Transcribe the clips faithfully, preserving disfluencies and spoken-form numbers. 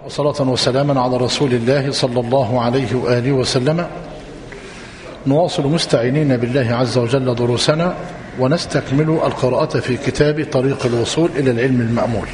وصلاة وسلاما على رسول الله صلى الله عليه وآله وسلم. نواصل مستعينين بالله عز وجل دروسنا ونستكمل القراءة في كتاب طريق الوصول إلى العلم المأمول.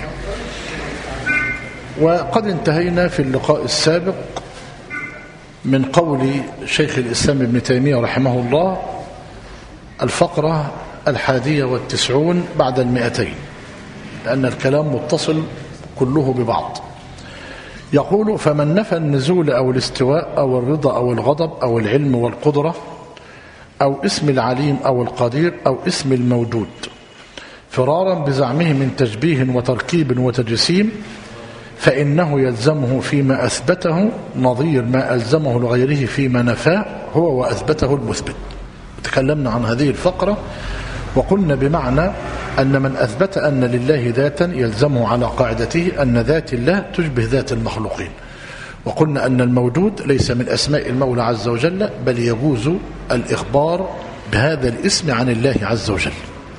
وقد انتهينا في اللقاء السابق من قول شيخ الإسلام ابن تيمية رحمه الله الفقرة الحادية والتسعون بعد المئتين، لأن الكلام متصل كله ببعض. يقول: فمن نفى النزول أو الاستواء أو الرضا أو الغضب أو العلم والقدرة أو اسم العليم أو القدير أو اسم الموجود فرارا بزعمه من تشبيه وتركيب وتجسيم، فإنه يلزمه فيما أثبته نظير ما ألزمه لغيره فيما نفاه هو وأثبته المثبت. تكلمنا عن هذه الفقرة وقلنا بمعنى أن من أثبت أن لله ذاتا يلزمه على قاعدته أن ذات الله تشبه ذات المخلوقين، وقلنا أن الموجود ليس من أسماء المولى عز وجل، بل يجوز الإخبار بهذا الاسم عن الله عز وجل.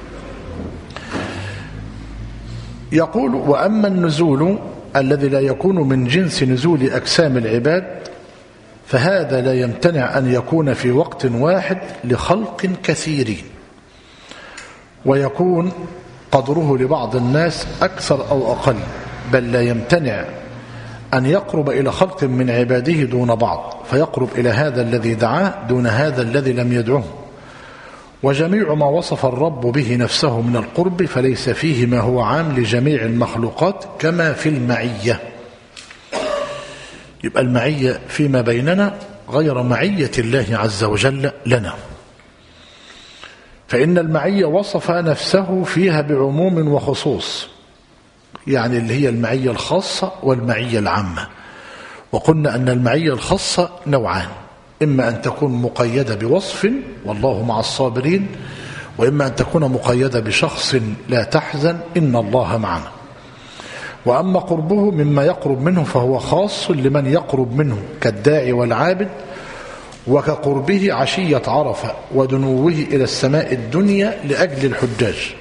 يقول: وأما النزول الذي لا يكون من جنس نزول أجسام العباد فهذا لا يمتنع أن يكون في وقت واحد لخلق كثيرين، ويكون قدره لبعض الناس أكثر أو أقل، بل لا يمتنع أن يقرب إلى خلق من عباده دون بعض، فيقرب إلى هذا الذي دعاه دون هذا الذي لم يدعه. وجميع ما وصف الرب به نفسه من القرب فليس فيه ما هو عام لجميع المخلوقات كما في المعية. يبقى المعية فيما بيننا غير معية الله عز وجل لنا، فإن المعية وصف نفسه فيها بعموم وخصوص، يعني اللي هي المعية الخاصة والمعية العامة. وقلنا أن المعية الخاصة نوعان: إما أن تكون مقيدة بوصف والله مع الصابرين، وإما أن تكون مقيدة بشخص لا تحزن إن الله معنا. وأما قربه مما يقرب منه فهو خاص لمن يقرب منه كالداعي والعابد، وكقربه عشية عرفة ودنوه إلى السماء الدنيا لأجل الحجاج.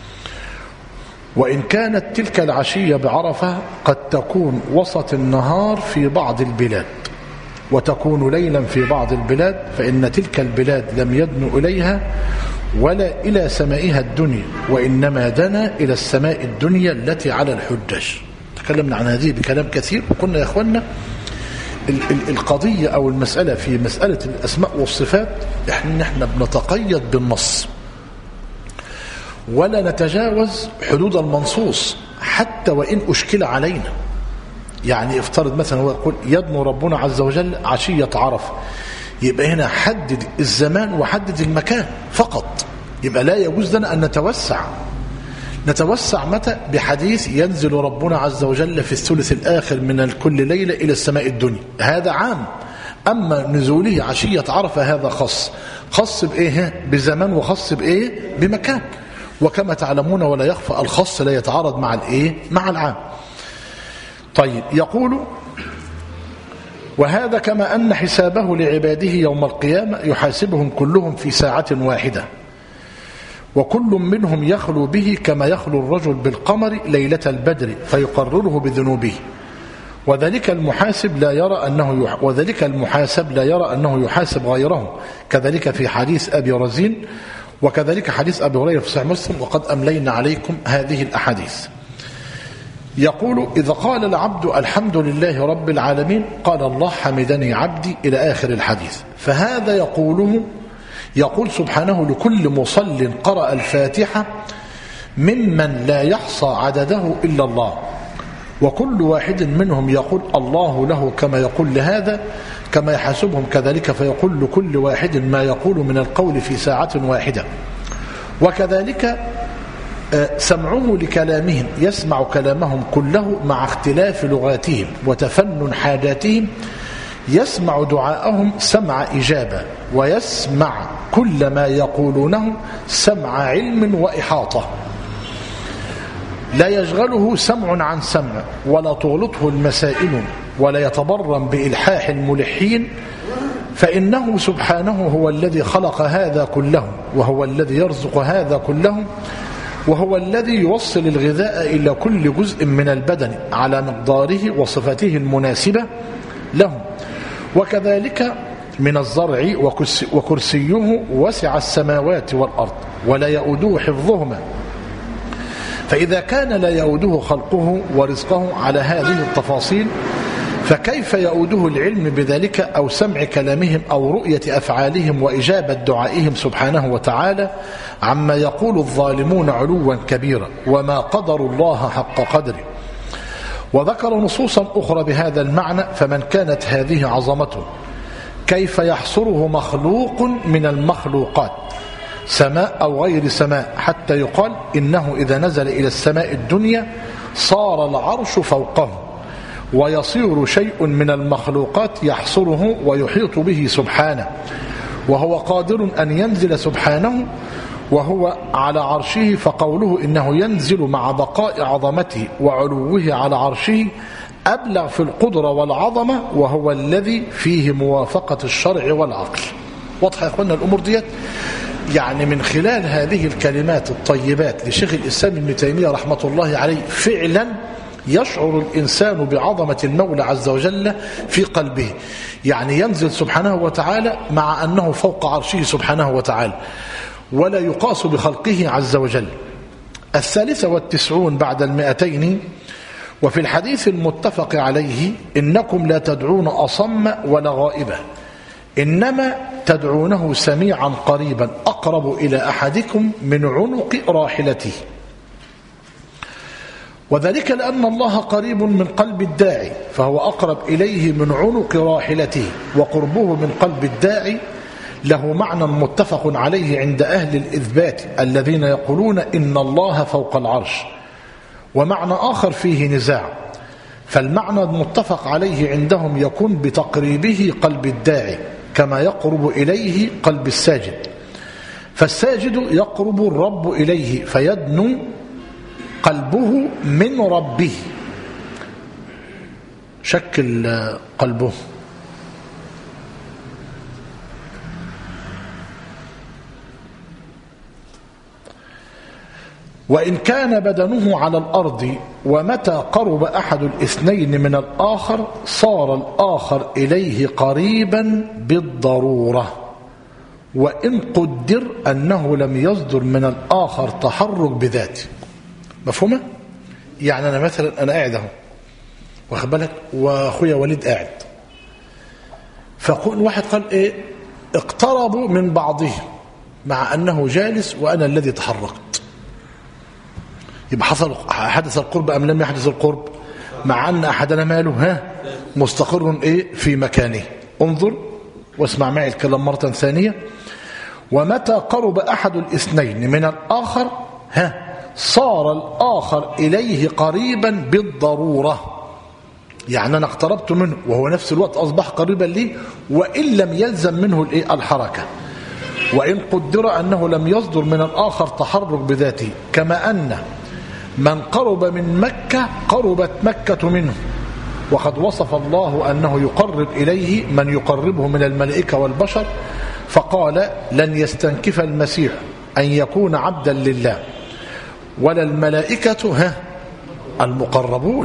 وإن كانت تلك العشية بعرفة قد تكون وسط النهار في بعض البلاد، وتكون ليلا في بعض البلاد، فإن تلك البلاد لم يدن إليها ولا إلى سمائها الدنيا، وإنما دنا إلى السماء الدنيا التي على الحجاج. تكلمنا عن هذه بكلام كثير، وقلنا يا أخوانا القضية أو المسألة في مسألة الأسماء والصفات إحنا نحن بنتقيد بالنص ولا نتجاوز حدود المنصوص حتى وإن أشكل علينا. يعني افترض مثلا هو يقول يدنو ربنا عز وجل عشية عرفة، يبقى هنا حدد الزمان وحدد المكان فقط، يبقى لا يجوز لنا أن نتوسع. نتوسع متى؟ بحديث ينزل ربنا عز وجل في الثلث الآخر من كل ليلة إلى السماء الدنيا، هذا عام. أما نزوله عشية عرفة هذا خاص. خاص بإيه؟ بزمان، وخاص بإيه؟ بمكان. وكما تعلمون ولا يخفى الخاص لا يتعارض مع الإيه؟ مع العام. طيب، يقول: وهذا كما أن حسابه لعباده يوم القيامة يحاسبهم كلهم في ساعة واحدة، وكل منهم يخلو به كما يخلو الرجل بالقمر ليلة البدر فيقرره بذنوبه، وذلك المحاسب لا يرى أنه يح... وذلك المحاسب لا يرى أنه يحاسب غيره، كذلك في حديث أبي رزين، وكذلك حديث أبي هريرة في صحيح مسلم، وقد أملينا عليكم هذه الأحاديث. يقول: إذا قال العبد الحمد لله رب العالمين قال الله حمدني عبدي إلى آخر الحديث، فهذا يقوله يقول سبحانه لكل مصل قرأ الفاتحة ممن لا يحصى عدده إلا الله، وكل واحد منهم يقول الله له كما يقول لهذا، كما يحاسبهم كذلك فيقول لكل واحد ما يقول من القول في ساعة واحدة. وكذلك سمعه لكلامهم يسمع كلامهم كله مع اختلاف لغاتهم وتفنن حاجاتهم، يسمع دعاءهم سمع إجابة، ويسمع كل ما يقولونه سمع علم وإحاطة، لا يشغله سمع عن سمع ولا تغلطه المسائل ولا يتبرم بإلحاح الملحين، فإنه سبحانه هو الذي خلق هذا كله، وهو الذي يرزق هذا كله، وهو الذي يوصل الغذاء إلى كل جزء من البدن على مقداره وصفته المناسبة له. وكذلك من الزرع وكرسيه وسع السماوات والأرض ولا يؤوده حفظهما. فإذا كان لا يؤوده خلقه ورزقه على هذه التفاصيل، فكيف يؤوده العلم بذلك أو سمع كلامهم أو رؤية أفعالهم وإجابة دعائهم سبحانه وتعالى عما يقول الظالمون علوا كبيرا وما قدر الله حق قدره. وذكر نصوصا أخرى بهذا المعنى. فمن كانت هذه عظمته كيف يحصره مخلوق من المخلوقات، سماء أو غير سماء، حتى يقال إنه إذا نزل إلى السماء الدنيا صار العرش فوقه، ويصير شيء من المخلوقات يحصره ويحيط به سبحانه، وهو قادر أن ينزل سبحانه وهو على عرشه. فقوله إنه ينزل مع بقاء عظمته وعلوه على عرشه أبلغ في القدرة والعظمة، وهو الذي فيه موافقة الشرع والعقل. واضح يا أخوانا الأمور ديت؟ يعني من خلال هذه الكلمات الطيبات لشيخ الإسلام ابن تيمية رحمة الله عليه فعلا يشعر الإنسان بعظمة المولى عز وجل في قلبه. يعني ينزل سبحانه وتعالى مع أنه فوق عرشه سبحانه وتعالى ولا يقاس بخلقه عز وجل. الثالثة والتسعون بعد المئتين. وفي الحديث المتفق عليه إنكم لا تدعون أصم ولا غائبا، إنما تدعونه سميعا قريبا أقرب إلى أحدكم من عنق راحلته. وذلك لأن الله قريب من قلب الداعي فهو أقرب إليه من عنق راحلته، وقربه من قلب الداعي له معنى متفق عليه عند أهل الإثبات الذين يقولون إن الله فوق العرش، ومعنى آخر فيه نزاع. فالمعنى المتفق عليه عندهم يكون بتقريبه قلب الداعي كما يقرب إليه قلب الساجد. فالساجد يقرب الرب إليه فيدنو قلبه من ربه، شكل قلبه. وإن كان بدنه على الأرض ومتى قرب أحد الاثنين من الآخر صار الآخر إليه قريبا بالضرورة، وإن قدر أنه لم يصدر من الآخر تحرك بذاته. مفهومة؟ يعني أنا مثلا أنا قاعد اهو واخد بالك وأخويا وليد قاعد، فكل واحد قال إيه اقتربوا من بعضهم مع أنه جالس وأنا الذي تحركت، يبقى حصل حدث القرب أم لم يحدث القرب؟ مع أن أحدنا ماله ها مستقر إيه في مكانه. انظر واسمع معي الكلام مرة ثانية. ومتى قرب أحد الاثنين من الآخر ها صار الآخر إليه قريبا بالضرورة، يعني أنا اقتربت منه وهو نفس الوقت أصبح قريبا لي وإن لم يلزم منه الحركة، وإن قدر أنه لم يصدر من الآخر تحرك بذاته. كما أن من قرب من مكة قربت مكة منه، وقد وصف الله أنه يقرب إليه من يقربه من الملائكة والبشر، فقال لن يستنكف المسيح أن يكون عبدا لله ولا الملائكة ها المقربون.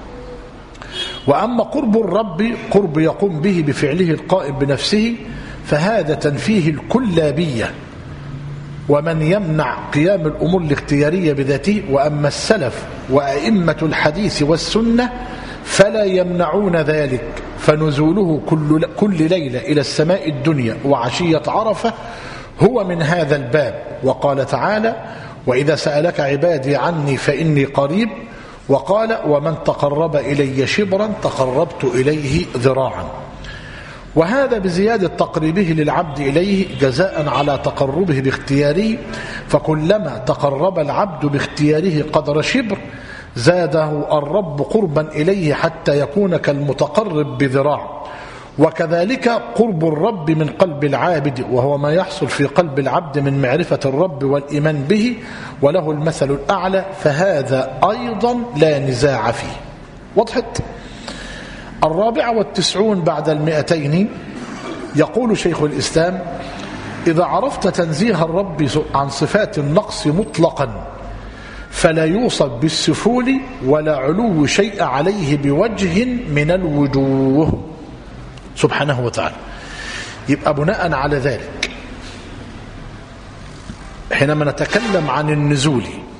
وأما قرب الرب قرب يقوم به بفعله القائم بنفسه فهذا تنفيه الكلابية ومن يمنع قيام الأمور الاختيارية بذاته. وأما السلف وأئمة الحديث والسنة فلا يمنعون ذلك، فنزوله كل, كل ليلة إلى السماء الدنيا وعشية عرفة هو من هذا الباب. وقال تعالى وإذا سألك عبادي عني فإني قريب، وقال ومن تقرب إلي شبرا تقربت إليه ذراعا. وهذا بزيادة تقريبه للعبد إليه جزاء على تقربه باختياره، فكلما تقرب العبد باختياره قدر شبر زاده الرب قربا إليه حتى يكون كالمتقرب بذراع. وكذلك قرب الرب من قلب العابد، وهو ما يحصل في قلب العبد من معرفة الرب والإيمان به وله المثل الأعلى، فهذا أيضا لا نزاع فيه. وضحت؟ الرابعة والتسعون بعد المئتين. يقول شيخ الإسلام إذا عرفت تنزيه الرب عن صفات النقص مطلقا فلا يوصف بالسفول ولا علو شيء عليه بوجه من الوجوه سبحانه وتعالى. يبقى بناء على ذلك حينما نتكلم عن النزول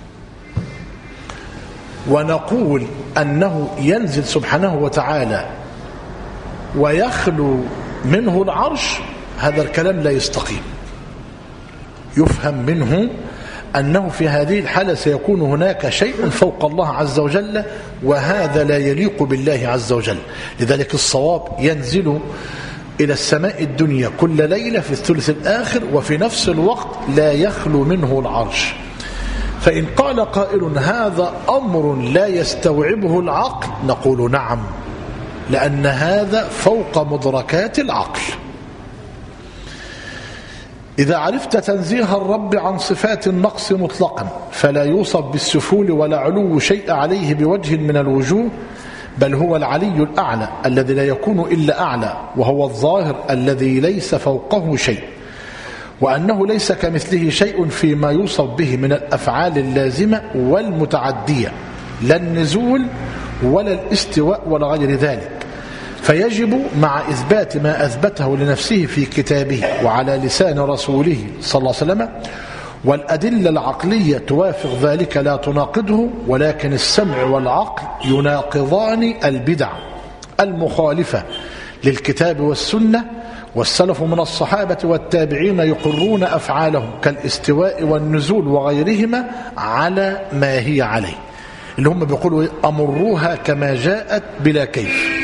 ونقول أنه ينزل سبحانه وتعالى ويخلو منه العرش، هذا الكلام لا يستقيم. يفهم منه أنه في هذه الحالة سيكون هناك شيء فوق الله عز وجل، وهذا لا يليق بالله عز وجل. لذلك الصواب ينزل إلى السماء الدنيا كل ليلة في الثلث الآخر، وفي نفس الوقت لا يخلو منه العرش. فإن قال قائل هذا أمر لا يستوعبه العقل، نقول نعم، لأن هذا فوق مدركات العقل. إذا عرفت تنزيه الرب عن صفات النقص مطلقا فلا يوصف بالسفول ولا علو شيء عليه بوجه من الوجوه، بل هو العلي الأعلى الذي لا يكون إلا أعلى، وهو الظاهر الذي ليس فوقه شيء، وأنه ليس كمثله شيء فيما يوصف به من الأفعال اللازمة والمتعدية، لا النزول ولا الاستواء ولا غير ذلك. فيجب مع إثبات ما أثبته لنفسه في كتابه وعلى لسان رسوله صلى الله عليه وسلم، والأدلة العقلية توافق ذلك لا تناقضه، ولكن السمع والعقل يناقضان البدع المخالفة للكتاب والسنة، والسلف من الصحابة والتابعين يقرون أفعالهم كالاستواء والنزول وغيرهما على ما هي عليه، اللي هم بيقولوا أمروها كما جاءت بلا كيف.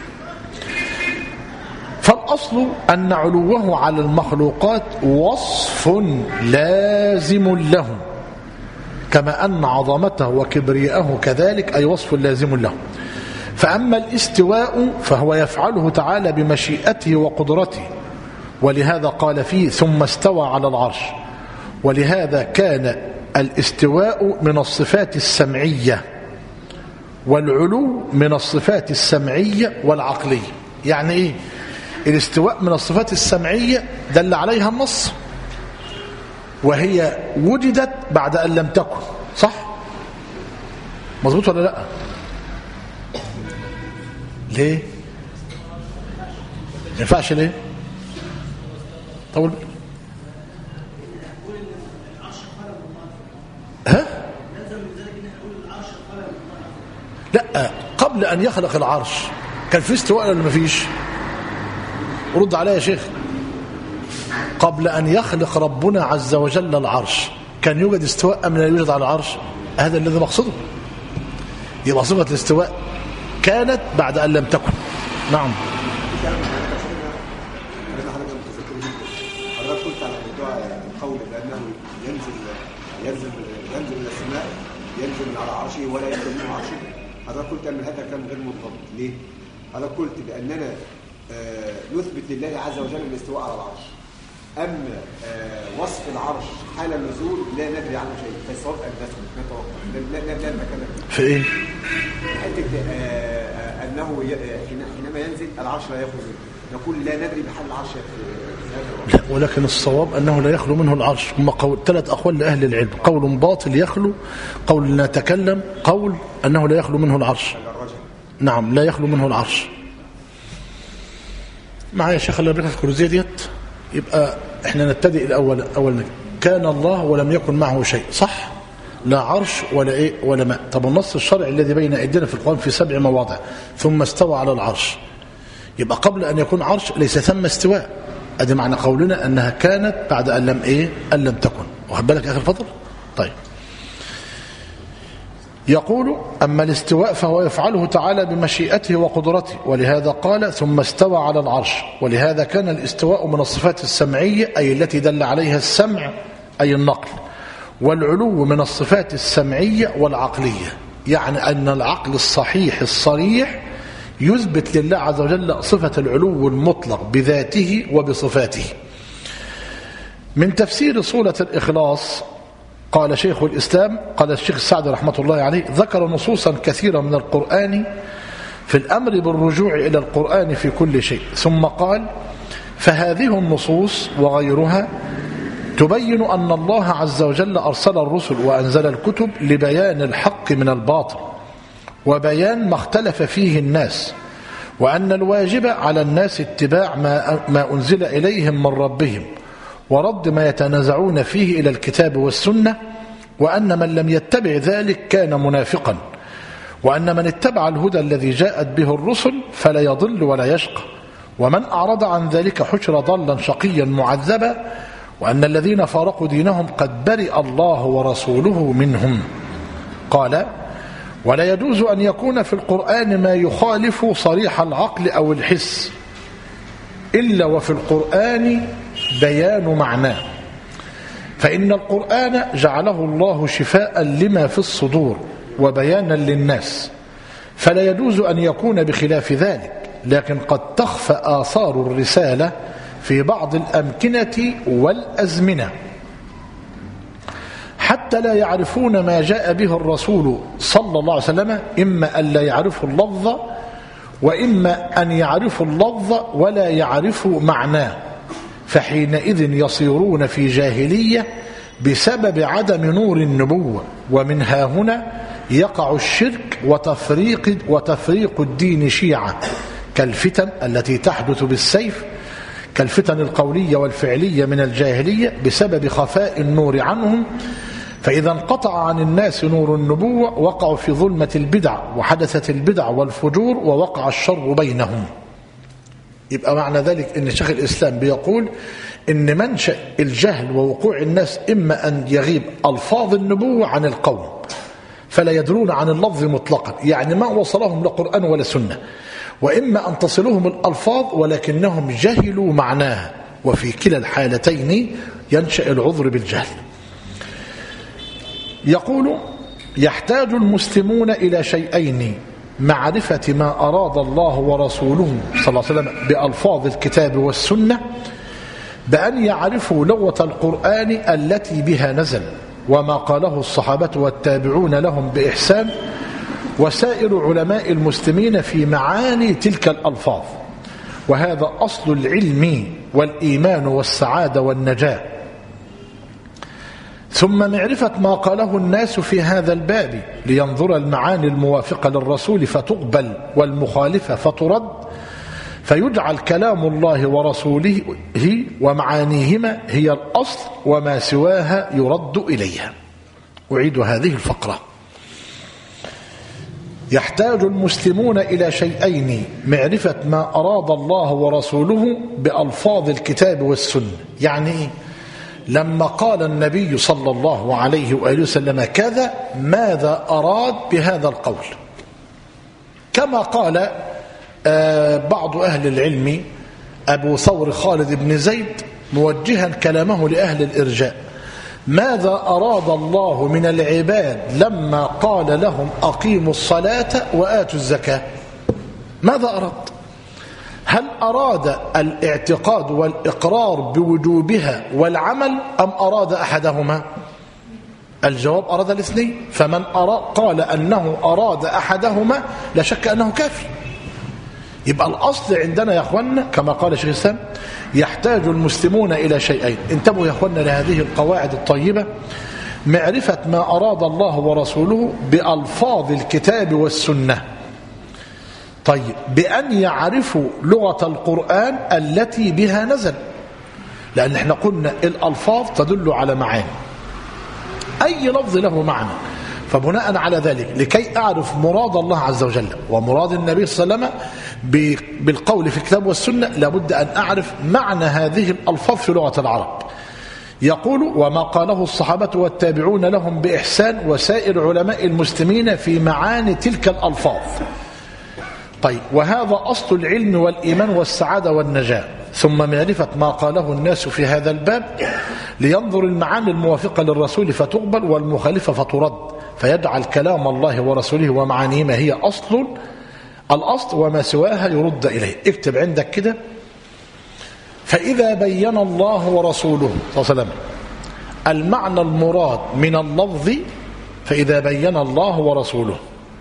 فالأصل أن علوه على المخلوقات وصف لازم له، كما أن عظمته وكبرياءه كذلك أي وصف لازم له. فأما الاستواء فهو يفعله تعالى بمشيئته وقدرته، ولهذا قال فيه ثم استوى على العرش. ولهذا كان الاستواء من الصفات السمعية، والعلو من الصفات السمعية والعقلية. يعني إيه؟ الاستواء من الصفات السمعية دل عليها النص، وهي وجدت بعد أن لم تكن، صح؟ مظبوط ولا لا؟ ليه؟ ما ينفعش ليه؟ طول ها؟ لا، قبل أن يخلق العرش كان في استواء ولا ما فيش؟ رد عليا يا شيخ. قبل أن يخلق ربنا عز وجل العرش كان يوجد استواء أم لا يوجد على العرش؟ هذا الذي مقصده. يبقى صفة الاستواء كانت بعد أن لم تكن. نعم. حضرتك قلت على موضوع القول بأنه ينزل ينزل ينزل إلى السماء، ينزل من على عرشه ولا ينزل من عرشه. حضرتك قلت أن هذا كان غير منضبط. ليه؟ حضرتك قلت بأننا آه نثبت لله عز وجل الاستواء على العرش، أما آه وصف العرش حال النزول لا ندري عنه شيء، فالصواب أن نثبت نتوقف لا لا لا نتكلم في إيه؟ حتة آه أنه حينما ينزل العرش لا يخرج منه، نقول لا ندري بحال العرش في لا، ولكن الصواب أنه لا يخلو منه العرش. هم قول ثلاث أقوال لأهل العلم، قول باطل يخلو، قول نتكلم، قول أنه لا يخلو منه العرش. نعم، لا يخلو منه العرش. معايا يا شيخ اللي بيقرأ في الكروزية ديت. يبقى احنا نبتدئ الأول. أول كان الله ولم يكن معه شيء، صح؟ لا عرش ولا إيه ولا ماء. طب النص الشرعي الذي بين أيدينا في القرآن في سبع مواضع ثم استوى على العرش، يبقى قبل أن يكون عرش ليس ثم استواء. ادي معنى قولنا أنها كانت بعد أن لم إيه أن لم تكن. واخد بالك آخر فضل؟ طيب. يقول أما الاستواء فهو يفعله تعالى بمشيئته وقدرته، ولهذا قال ثم استوى على العرش. ولهذا كان الاستواء من الصفات السمعية أي التي دل عليها السمع أي النقل، والعلو من الصفات السمعية والعقلية، يعني أن العقل الصحيح الصريح يثبت لله عز وجل صفة العلو المطلق بذاته وبصفاته. من تفسير سورة الإخلاص قال شيخ الإسلام قال الشيخ السعدي رحمة الله عليه ذكر نصوصا كثيرة من القرآن في الأمر بالرجوع إلى القرآن في كل شيء، ثم قال فهذه النصوص وغيرها تبين أن الله عز وجل أرسل الرسل وأنزل الكتب لبيان الحق من الباطل وبيان ما اختلف فيه الناس، وأن الواجب على الناس اتباع ما, ما أنزل إليهم من ربهم ورد ما يتنازعون فيه إلى الكتاب والسنة، وأن من لم يتبع ذلك كان منافقا، وأن من اتبع الهدى الذي جاءت به الرسل فلا يضل ولا يشقى، ومن أعرض عن ذلك حشر ضلا شقيا معذبا، وأن الذين فارقوا دينهم قد برئ الله ورسوله منهم. قال: ولا يجوز أن يكون في القرآن ما يخالف صريح العقل أو الحس إلا وفي القرآن بيان معناه، فإن القرآن جعله الله شفاء لما في الصدور وبيانا للناس، فلا يجوز أن يكون بخلاف ذلك، لكن قد تخفى آثار الرسالة في بعض الأمكنة والأزمنة حتى لا يعرفون ما جاء به الرسول صلى الله عليه وسلم، إما أن لا يعرفوا اللفظ وإما أن يعرفوا اللفظ ولا يعرفوا معناه، فحينئذ يصيرون في جاهلية بسبب عدم نور النبوة، ومنها هنا يقع الشرك وتفريق, وتفريق الدين شيعة كالفتن التي تحدث بالسيف، كالفتن القولية والفعلية من الجاهلية بسبب خفاء النور عنهم، فإذا انقطع عن الناس نور النبوة وقعوا في ظلمة البدع، وحدثت البدع والفجور ووقع الشر بينهم. يبقى معنى ذلك ان شيخ الإسلام بيقول ان منشأ الجهل ووقوع الناس إما أن يغيب ألفاظ النبوة عن القوم فلا يدرون عن اللفظ مطلقا، يعني ما وصلهم لقرآن ولا سنة، وإما أن تصلهم الألفاظ ولكنهم جهلوا معناها، وفي كلا الحالتين ينشأ العذر بالجهل. يقول: يحتاج المسلمون إلى شيئين: معرفة ما أراد الله ورسوله صلى الله عليه وسلم بألفاظ الكتاب والسنة، بأن يعرفوا لغة القرآن التي بها نزل وما قاله الصحابة والتابعون لهم بإحسان وسائر علماء المسلمين في معاني تلك الألفاظ، وهذا أصل العلم والإيمان والسعادة والنجاة. ثم معرفة ما قاله الناس في هذا الباب لينظر المعاني الموافقة للرسول فتقبل والمخالفة فترد، فيجعل كلام الله ورسوله ومعانيهما هي الأصل وما سواها يرد إليها. أعيد هذه الفقرة: يحتاج المسلمون إلى شيئين: معرفة ما أراد الله ورسوله بألفاظ الكتاب والسنة. يعني إيه؟ لما قال النبي صلى الله عليه وآله وسلم كذا، ماذا أراد بهذا القول؟ كما قال بعض أهل العلم أبو ثور خالد بن زيد موجها كلامه لأهل الإرجاء: ماذا أراد الله من العباد لما قال لهم أقيموا الصلاة وآتوا الزكاة؟ ماذا أراد؟ هل أراد الاعتقاد والإقرار بوجوبها والعمل أم أراد أحدهما؟ الجواب أراد الاثنين، فمن أراد قال أنه أراد أحدهما لا شك أنه كافر. يبقى الأصل عندنا يا أخوانا كما قال شيخ الإسلام: يحتاج المسلمون إلى شيئين. انتبهوا يا أخوانا لهذه القواعد الطيبة: معرفة ما أراد الله ورسوله بألفاظ الكتاب والسنة. طيب، بأن يعرفوا لغة القرآن التي بها نزل، لأن احنا قلنا الألفاظ تدل على معاني، أي لفظ له معنى، فبناء على ذلك لكي أعرف مراد الله عز وجل ومراد النبي صلى الله عليه وسلم بالقول في الكتاب والسنة لابد أن أعرف معنى هذه الألفاظ في لغة العرب. يقول: وما قاله الصحابة والتابعون لهم بإحسان وسائر علماء المسلمين في معاني تلك الألفاظ. طيب، وهذا أصل العلم والإيمان والسعادة والنجاة. ثم معرفة ما قاله الناس في هذا الباب لينظر المعاني الموافقة للرسول فتقبل والمخالفة فترد، فيجعل كلام الله ورسوله ومعانيهما هي أصل الأصل وما سواها يرد إليه. اكتب عندك كده: فإذا بين الله ورسوله صلى الله عليه وسلم المعنى المراد من اللفظ، فإذا بين الله ورسوله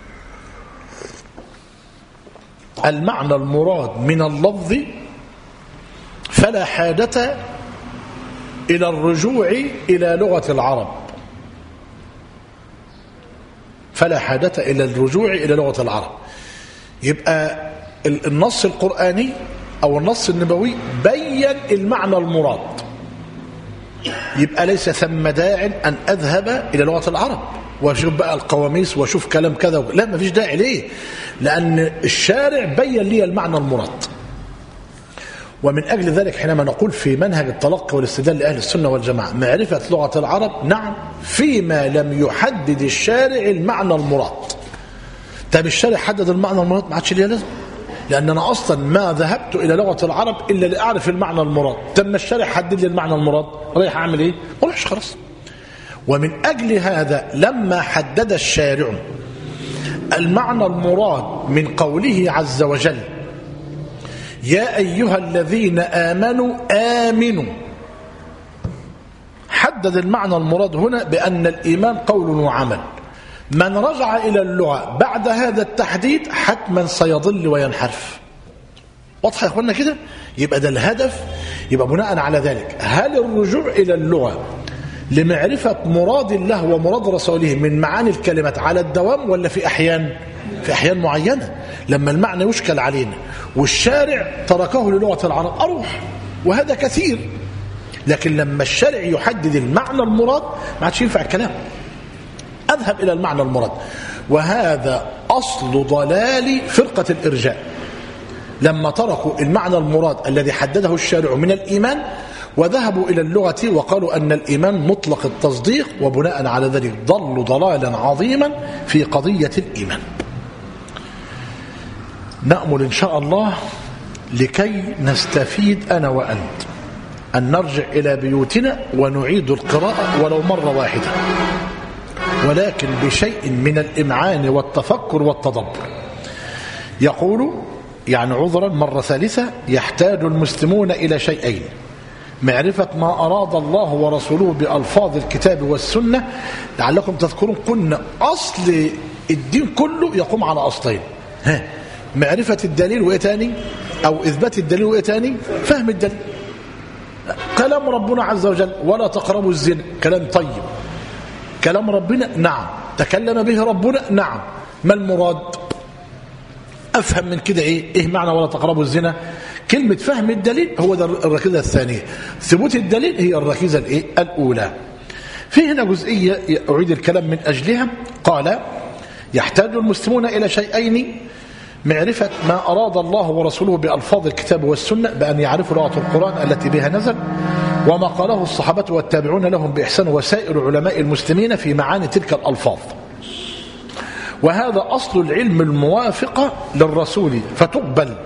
المعنى المراد من اللفظ فلا حاجة إلى الرجوع إلى لغة العرب، فلا حاجة إلى الرجوع إلى لغة العرب. يبقى النص القرآني أو النص النبوي بين المعنى المراد، يبقى ليس ثم داع أن أذهب إلى لغة العرب وأشوف بقى القواميس وأشوف كلام كذا، لا ما فيش داعي ليه، لأن الشارع بين لي المعنى المراد. ومن أجل ذلك حينما نقول في منهج التلقي والاستدلال لأهل السنة والجماعة معرفة لغة العرب، نعم فيما لم يحدد الشارع المعنى المراد. طب الشارع حدد المعنى المراد ما عادش ليه لازم، لأن أنا أصلا ما ذهبت إلى لغة العرب إلا لأعرف المعنى المراد. تم الشارع حدد لي المعنى المراد، رايح أعمل إيه؟ ما رايحش خلاص. ومن أجل هذا لما حدد الشارع المعنى المراد من قوله عز وجل يا أيها الذين آمنوا آمنوا، حدد المعنى المراد هنا بأن الإيمان قول وعمل. من رجع إلى اللغة بعد هذا التحديد حتما سيضل وينحرف. واضحة يا أخوانا كده؟ يبقى ده الهدف. يبقى بناء على ذلك هل الرجوع إلى اللغة لمعرفة مراد الله ومراد رسوله من معاني الكلمات على الدوام، ولا في أحيان في أحيان معينة لما المعنى يشكل علينا والشارع تركه للغة العرب أروح، وهذا كثير. لكن لما الشارع يحدد المعنى المراد ما عادش ينفع الكلام، أذهب إلى المعنى المراد. وهذا أصل ضلال فرقة الإرجاء لما تركوا المعنى المراد الذي حدده الشارع من الإيمان وذهبوا إلى اللغة وقالوا أن الإيمان مطلق التصديق، وبناء على ذلك ضلوا ضلالا عظيما في قضية الإيمان. نأمل إن شاء الله لكي نستفيد أنا وأنت أن نرجع إلى بيوتنا ونعيد القراءة ولو مرة واحدة، ولكن بشيء من الإمعان والتفكر والتدبر. يقول يعني عذرا مرة ثالثة يحتاج المسلمون إلى شيئين: معرفة ما أراد الله ورسوله بألفاظ الكتاب والسنة. لعلكم تذكرون قلنا أصل الدين كله يقوم على أصلين: ها معرفة الدليل وإيه تاني، أو إثبات الدليل وإيه تاني، فهم الدليل. كلام ربنا عز وجل ولا تقربوا الزنا، كلام طيب. كلام ربنا نعم، تكلم به ربنا نعم، ما المراد؟ أفهم من كده إيه إيه معنى ولا تقربوا الزنا؟ كلمة فهم الدليل هو ده الركيزة الثانية، ثبوت الدليل هي الركيزة الإيه الأولى. في هنا جزئية أعيد الكلام من أجلها. قال يحتاج المسلمون إلى شيئين: معرفة ما أراد الله ورسوله بألفاظ الكتاب والسنة بأن يعرفوا لغة القرآن التي بها نزل، وما قاله الصحابة والتابعون لهم بإحسان وسائر علماء المسلمين في معاني تلك الألفاظ. وهذا أصل العلم الموافقة للرسول فتقبل،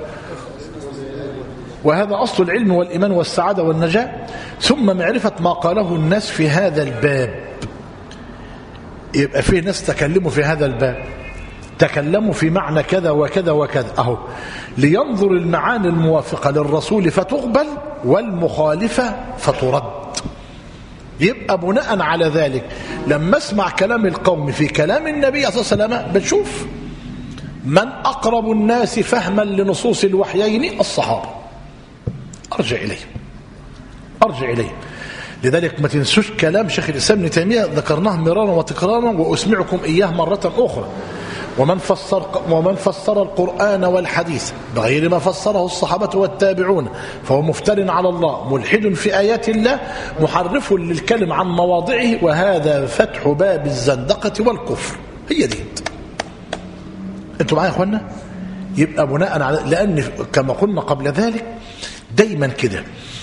وهذا أصل العلم والإيمان والسعادة والنجاة. ثم معرفة ما قاله الناس في هذا الباب. يبقى فيه ناس تكلموا في هذا الباب، تكلموا في معنى كذا وكذا وكذا، أهو لينظر المعاني الموافقة للرسول فتقبل والمخالفة فترد. يبقى بناء على ذلك لما اسمع كلام القوم في كلام النبي صلى الله عليه وسلم بنشوف من أقرب الناس فهما لنصوص الوحيين: الصحابة. أرجع إليه أرجع إليه لذلك ما تنسوش كلام شيخ الإسلام ابن تيمية، ذكرناه مرارا وتكرارا وأسمعكم إياه مرة أخرى: ومن فسر ومن فسر القرآن والحديث بغير ما فسره الصحابة والتابعون فهو مفتر على الله، ملحد في آيات الله، محرف للكلم عن مواضعه، وهذا فتح باب الزندقة والكفر. هي دي. انتوا معايا يا اخوانا؟ يبقى بناء على، لأن كما قلنا قبل ذلك دايما كده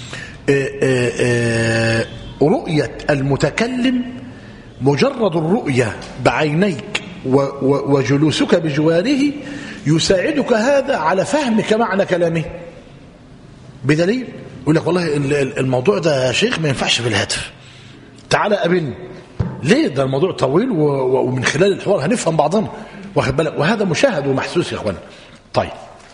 رؤية المتكلم، مجرد الرؤية بعينيك وجلوسك بجواره يساعدك هذا على فهمك معنى كلامه. بدليل يقول لك والله الموضوع ده يا شيخ ما ينفعش في الهاتف، تعالى قابلني. ليه؟ ده الموضوع طويل ومن خلال الحوار هنفهم بعضنا، واخد بالك؟ وهذا مشاهد ومحسوس يا اخوانا. طيب،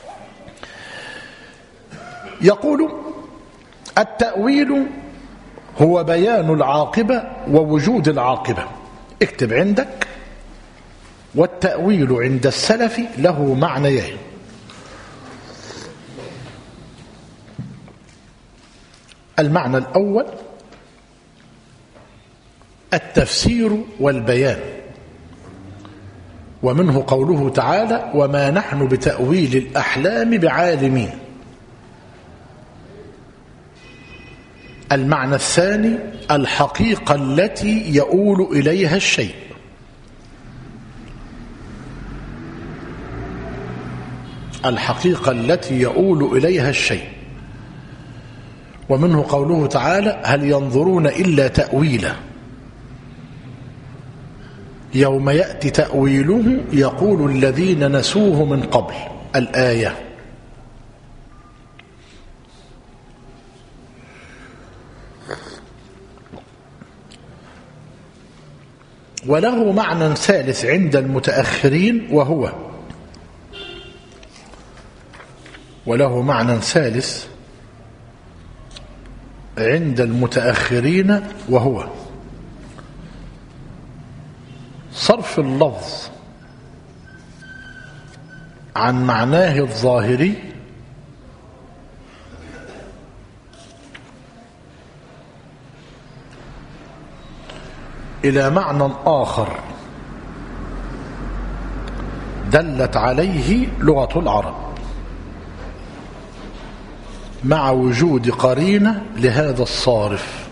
يقول التأويل هو بيان العاقبة ووجود العاقبة. اكتب عندك: والتأويل عند السلف له معنيين: المعنى الأول التفسير والبيان، ومنه قوله تعالى وما نحن بتأويل الأحلام بعالمين. المعنى الثاني الحقيقة التي يؤول إليها الشيء، الحقيقة التي يؤول إليها الشيء، ومنه قوله تعالى هل ينظرون إلا تأويله يوم يأتي تأويله يقول الذين نسوه من قبل، الآية. وله معنى ثالث عند المتأخرين وهو وله معنى ثالث عند المتأخرين وهو صرف اللفظ عن معناه الظاهري إلى معنى آخر دلت عليه لغة العرب مع وجود قرينة لهذا الصارف.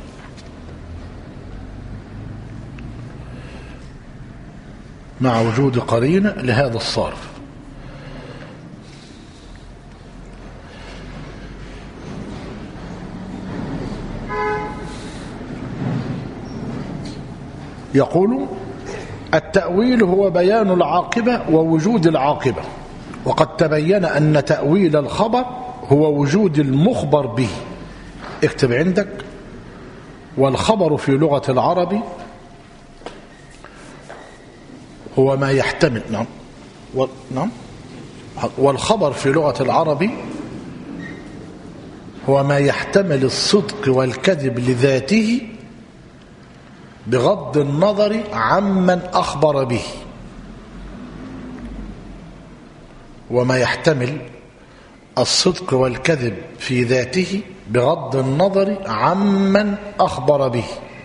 مع وجود قرينة لهذا الصارف. يقول التأويل هو بيان العاقبة ووجود العاقبة، وقد تبين أن تأويل الخبر هو وجود المخبر به. اكتب عندك والخبر في لغة العرب هو ما يحتمل نعم و... نعم والخبر في لغة العرب هو ما يحتمل الصدق والكذب لذاته بغض النظر عمن أخبر به. وما يحتمل الصدق والكذب في ذاته بغض النظر عمن أخبر به.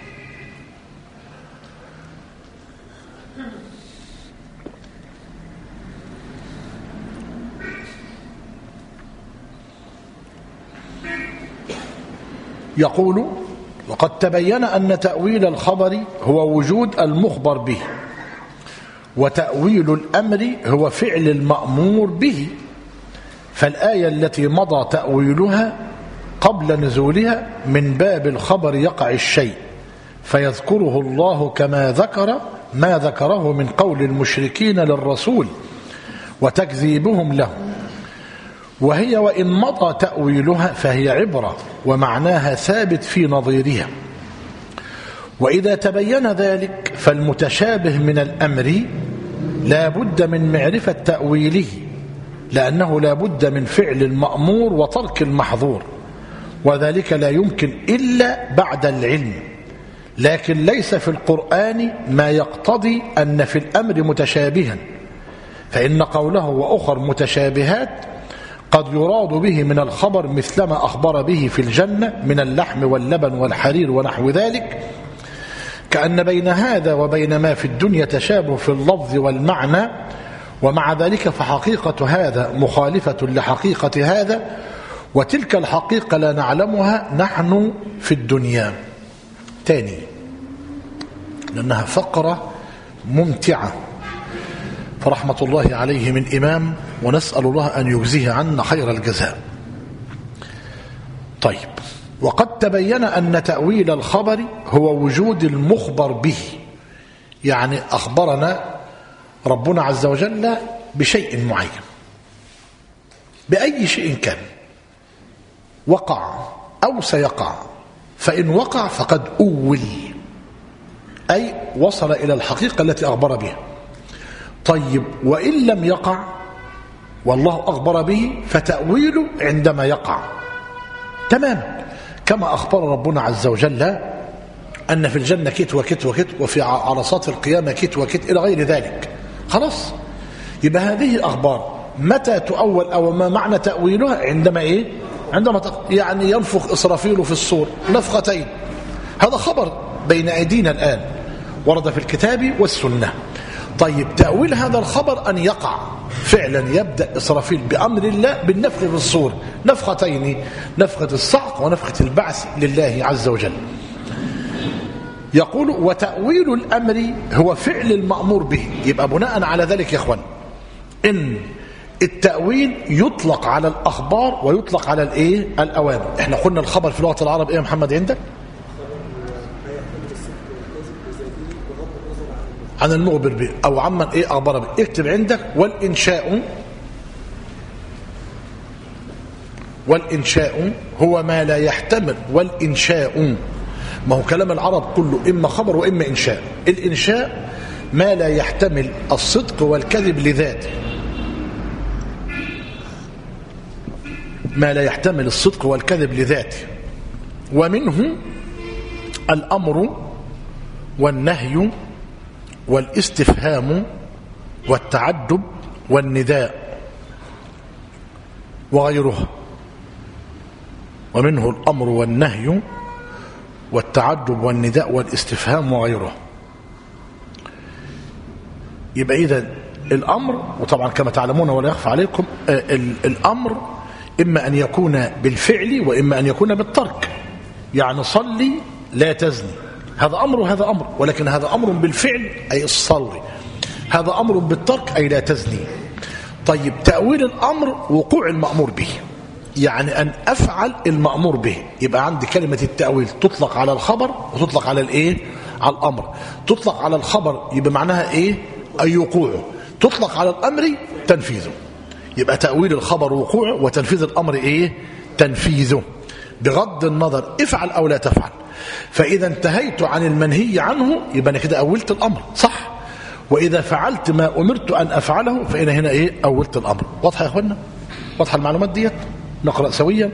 يقول وقد تبين أن تأويل الخبر هو وجود المخبر به، وتأويل الأمر هو فعل المأمور به. فالآية التي مضى تأويلها قبل نزولها من باب الخبر يقع الشيء فيذكره الله كما ذكر ما ذكره من قول المشركين للرسول وتكذيبهم له، وهي وإن مضى تأويلها فهي عبرة ومعناها ثابت في نظيرها. وإذا تبين ذلك فالمتشابه من الأمر لا بد من معرفة تأويله، لأنه لا بد من فعل المأمور وترك المحظور، وذلك لا يمكن إلا بعد العلم. لكن ليس في القرآن ما يقتضي أن في الأمر متشابها، فإن قوله وأخر متشابهات قد يراد به من الخبر مثلما أخبر به في الجنة من اللحم واللبن والحرير ونحو ذلك، كأن بين هذا وبين ما في الدنيا تشابه في اللفظ والمعنى، ومع ذلك فحقيقة هذا مخالفة لحقيقة هذا، وتلك الحقيقة لا نعلمها نحن في الدنيا. تاني لأنها فقرة ممتعة، فرحمة الله عليه من إمام، ونسأل الله أن يجزيه عنا خير الجزاء. طيب وقد تبين أن تأويل الخبر هو وجود المخبر به، يعني أخبرنا ربنا عز وجل بشيء معين بأي شيء كان وقع أو سيقع، فإن وقع فقد أول أي وصل إلى الحقيقة التي أخبر بها. طيب وإن لم يقع والله أخبر به فتأويله عندما يقع تمام، كما أخبر ربنا عز وجل أن في الجنة كت وكت وكت وفي عرصات القيامة كت وكت إلى غير ذلك. خلاص يبقى هذه الأخبار متى تؤول أو ما معنى تأويلها؟ عندما إيه؟ عندما يعني ينفخ إسرافيل في الصور نفختين، هذا خبر بين أيدينا الآن، ورد في الكتاب والسنة. طيب تأويل هذا الخبر أن يقع فعلا يبدأ إسرافيل بأمر الله بالنفخ في الصور، نفختين، نفخة الصعق ونفخة البعث لله عز وجل. يقول وتأويل الأمر هو فعل المأمور به. يبقى بناء على ذلك يا اخوان إن التأويل يطلق على الأخبار ويطلق على الإيه؟ الأوامر. احنا قلنا الخبر في لغة العرب إيه يا محمد عندك؟ عن المخبر به أو عمن إيه أخبر به. اكتب عندك والإنشاء، والإنشاء هو ما لا يحتمل. والإنشاء ما هو كلام العرب كله إما خبر وإما إنشاء. الإنشاء ما لا يحتمل الصدق والكذب لذاته، ما لا يحتمل الصدق والكذب لذاته. ومنه الأمر والنهي والاستفهام والتعجب والنداء وغيرها. ومنه الأمر والنهي والتعجب والنداء والاستفهام وغيره. يبقى إذن الأمر، وطبعا كما تعلمون ولا يخفى عليكم الأمر إما أن يكون بالفعل وإما أن يكون بالترك. يعني صلي لا تزني، هذا أمر وهذا أمر، ولكن هذا أمر بالفعل أي الصلي، هذا أمر بالترك أي لا تزني. طيب تأويل الأمر وقوع المأمور به، يعني أن أفعل المأمور به. يبقى عندي كلمة التأويل تطلق على الخبر وتطلق على الإيه؟ على الأمر. تطلق على الخبر يبقى معناها إيه؟ أي وقوعه. تطلق على الأمر تنفيذه. يبقى تأويل الخبر وقوعه وتنفيذ الأمر إيه؟ تنفيذه، بغض النظر افعل أو لا تفعل. فإذا انتهيت عن المنهي عنه يبقى أنا كده أولت الأمر، صح؟ وإذا فعلت ما أمرت أن أفعله فإن هنا إيه؟ أولت الأمر. واضحة يا أخوانا؟ واضحة المعلومات ديت؟ نقرأ سويا.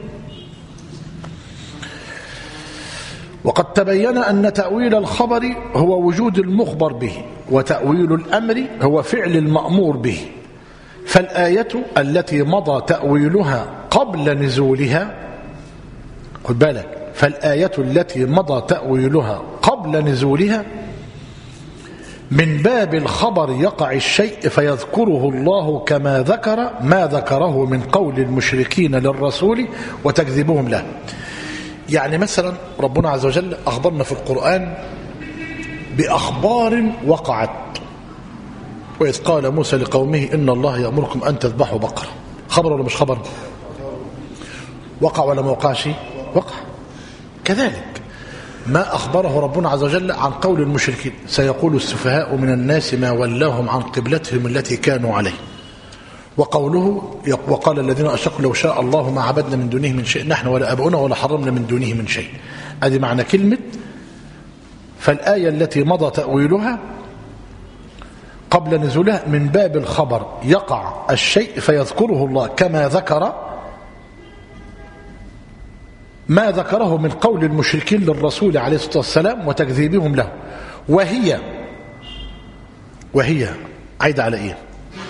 وقد تبين أن تأويل الخبر هو وجود المخبر به، وتأويل الأمر هو فعل المأمور به. فالآية التي مضى تأويلها قبل نزولها، خد بالك، فالآية التي مضى تأويلها قبل نزولها من باب الخبر يقع الشيء فيذكره الله كما ذكر ما ذكره من قول المشركين للرسول وتكذيبهم له. يعني مثلا ربنا عز وجل أخبرنا في القرآن بأخبار وقعت. وإذ قال موسى لقومه إن الله يأمركم أن تذبحوا بقرة. خبر ولا مش خبر؟ وقع ولا ما وقعش؟ وقع. كذلك ما أخبره ربنا عز وجل عن قول المشركين سيقول السفهاء من الناس ما ولاهم عن قبلتهم التي كانوا عليه. وقوله وقال الذين أشركوا لو شاء الله ما عبدنا من دونه من شيء نحن ولا أبونا ولا حرمنا من دونه من شيء. هذه معنى كلمة فالآية التي مضى تأويلها قبل نزولها من باب الخبر يقع الشيء فيذكره الله كما ذكر ما ذكره من قول المشركين للرسول عليه الصلاة والسلام وتكذيبهم له. وهي وهي عايدة على ايه؟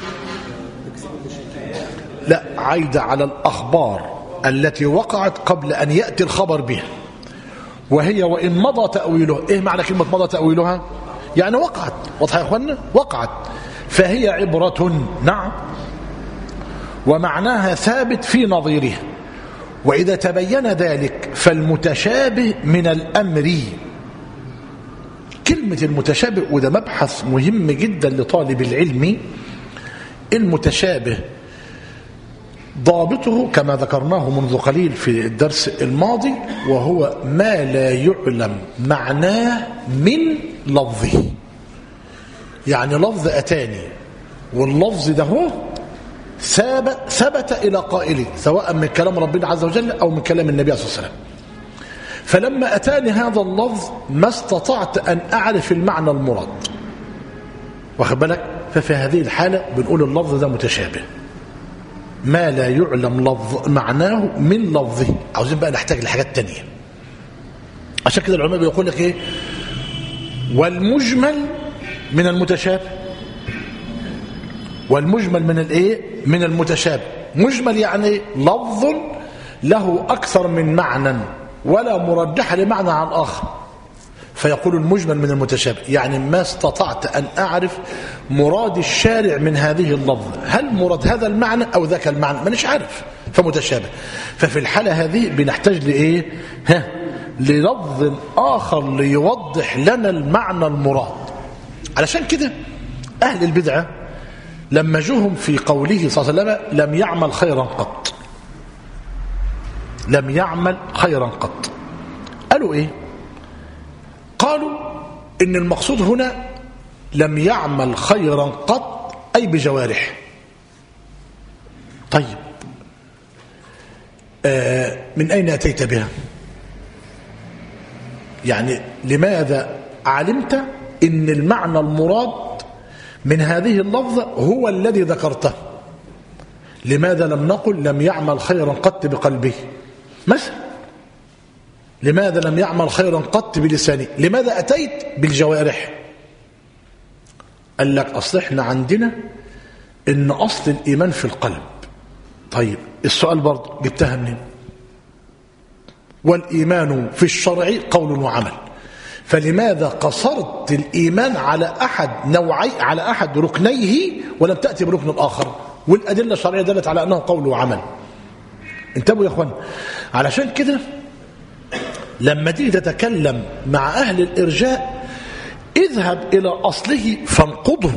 لا، عايدة على الأخبار التي وقعت قبل أن يأتي الخبر بها. وهي وإن مضى تأويله. ايه معنى كلمة مضى تأويلها؟ يعني وقعت. واضحة يا اخوانا؟ وقعت. فهي عبرة، نعم، ومعناها ثابت في نظيرها. وإذا تبين ذلك فالمتشابه من الأمر. كلمة المتشابه وده مبحث مهم جدا لطالب العلم. المتشابه ضابطه كما ذكرناه منذ قليل في الدرس الماضي وهو ما لا يعلم معناه من لفظه. يعني لفظ أتاني واللفظ ده هو ثبت, ثبت إلى قائله سواء من كلام ربنا عز وجل أو من كلام النبي صلى الله عليه وسلم. فلما أتاني هذا اللفظ ما استطعت أن أعرف المعنى المراد، واخد بالك؟ ففي هذه الحالة بنقول اللفظ ده متشابه، ما لا يعلم لفظ معناه من لفظه. عاوزين بقى نحتاج لحاجات تانية. عشان كده العلماء بيقول لك ايه؟ والمجمل من المتشابه. والمجمل من الايه؟ من المتشابه. مجمل يعني لفظ له اكثر من معنى ولا مرجح لمعنى عن اخر، فيقول المجمل من المتشابه، يعني ما استطعت أن أعرف مراد الشارع من هذه اللفظة، هل مراد هذا المعنى أو ذاك المعنى، مانيش عارف، فمتشابه. ففي الحالة هذه بنحتاج لإيه؟ ها للفظ آخر ليوضح لنا المعنى المراد. علشان كده أهل البدعة لما جوهم في قوله صلى الله عليه وسلم لم يعمل خيرا قط، لم يعمل خيرا قط، قالوا إيه؟ قالوا إن المقصود هنا لم يعمل خيرا قط أي بجوارح. طيب آه من أين أتيت بها؟ يعني لماذا علمت إن المعنى المراد من هذه اللفظة هو الذي ذكرته؟ لماذا لم نقل لم يعمل خيرا قط بقلبه مثلا؟ لماذا لم يعمل خيرا قط بلسانه؟ لماذا أتيت بالجوارح؟ قال لك أصل احنا عندنا إن أصل الإيمان في القلب. طيب السؤال برضه جبتها منين؟ والإيمان في الشرع قول وعمل، فلماذا قصرت الإيمان على أحد نوعي على أحد ركنيه ولم تأتي بركن الآخر؟ والأدلة الشرعية دلت على أنه قول وعمل. انتبهوا يا أخوان، علشان كده لما تيجي تتكلم مع أهل الإرجاء اذهب إلى أصله فانقضه،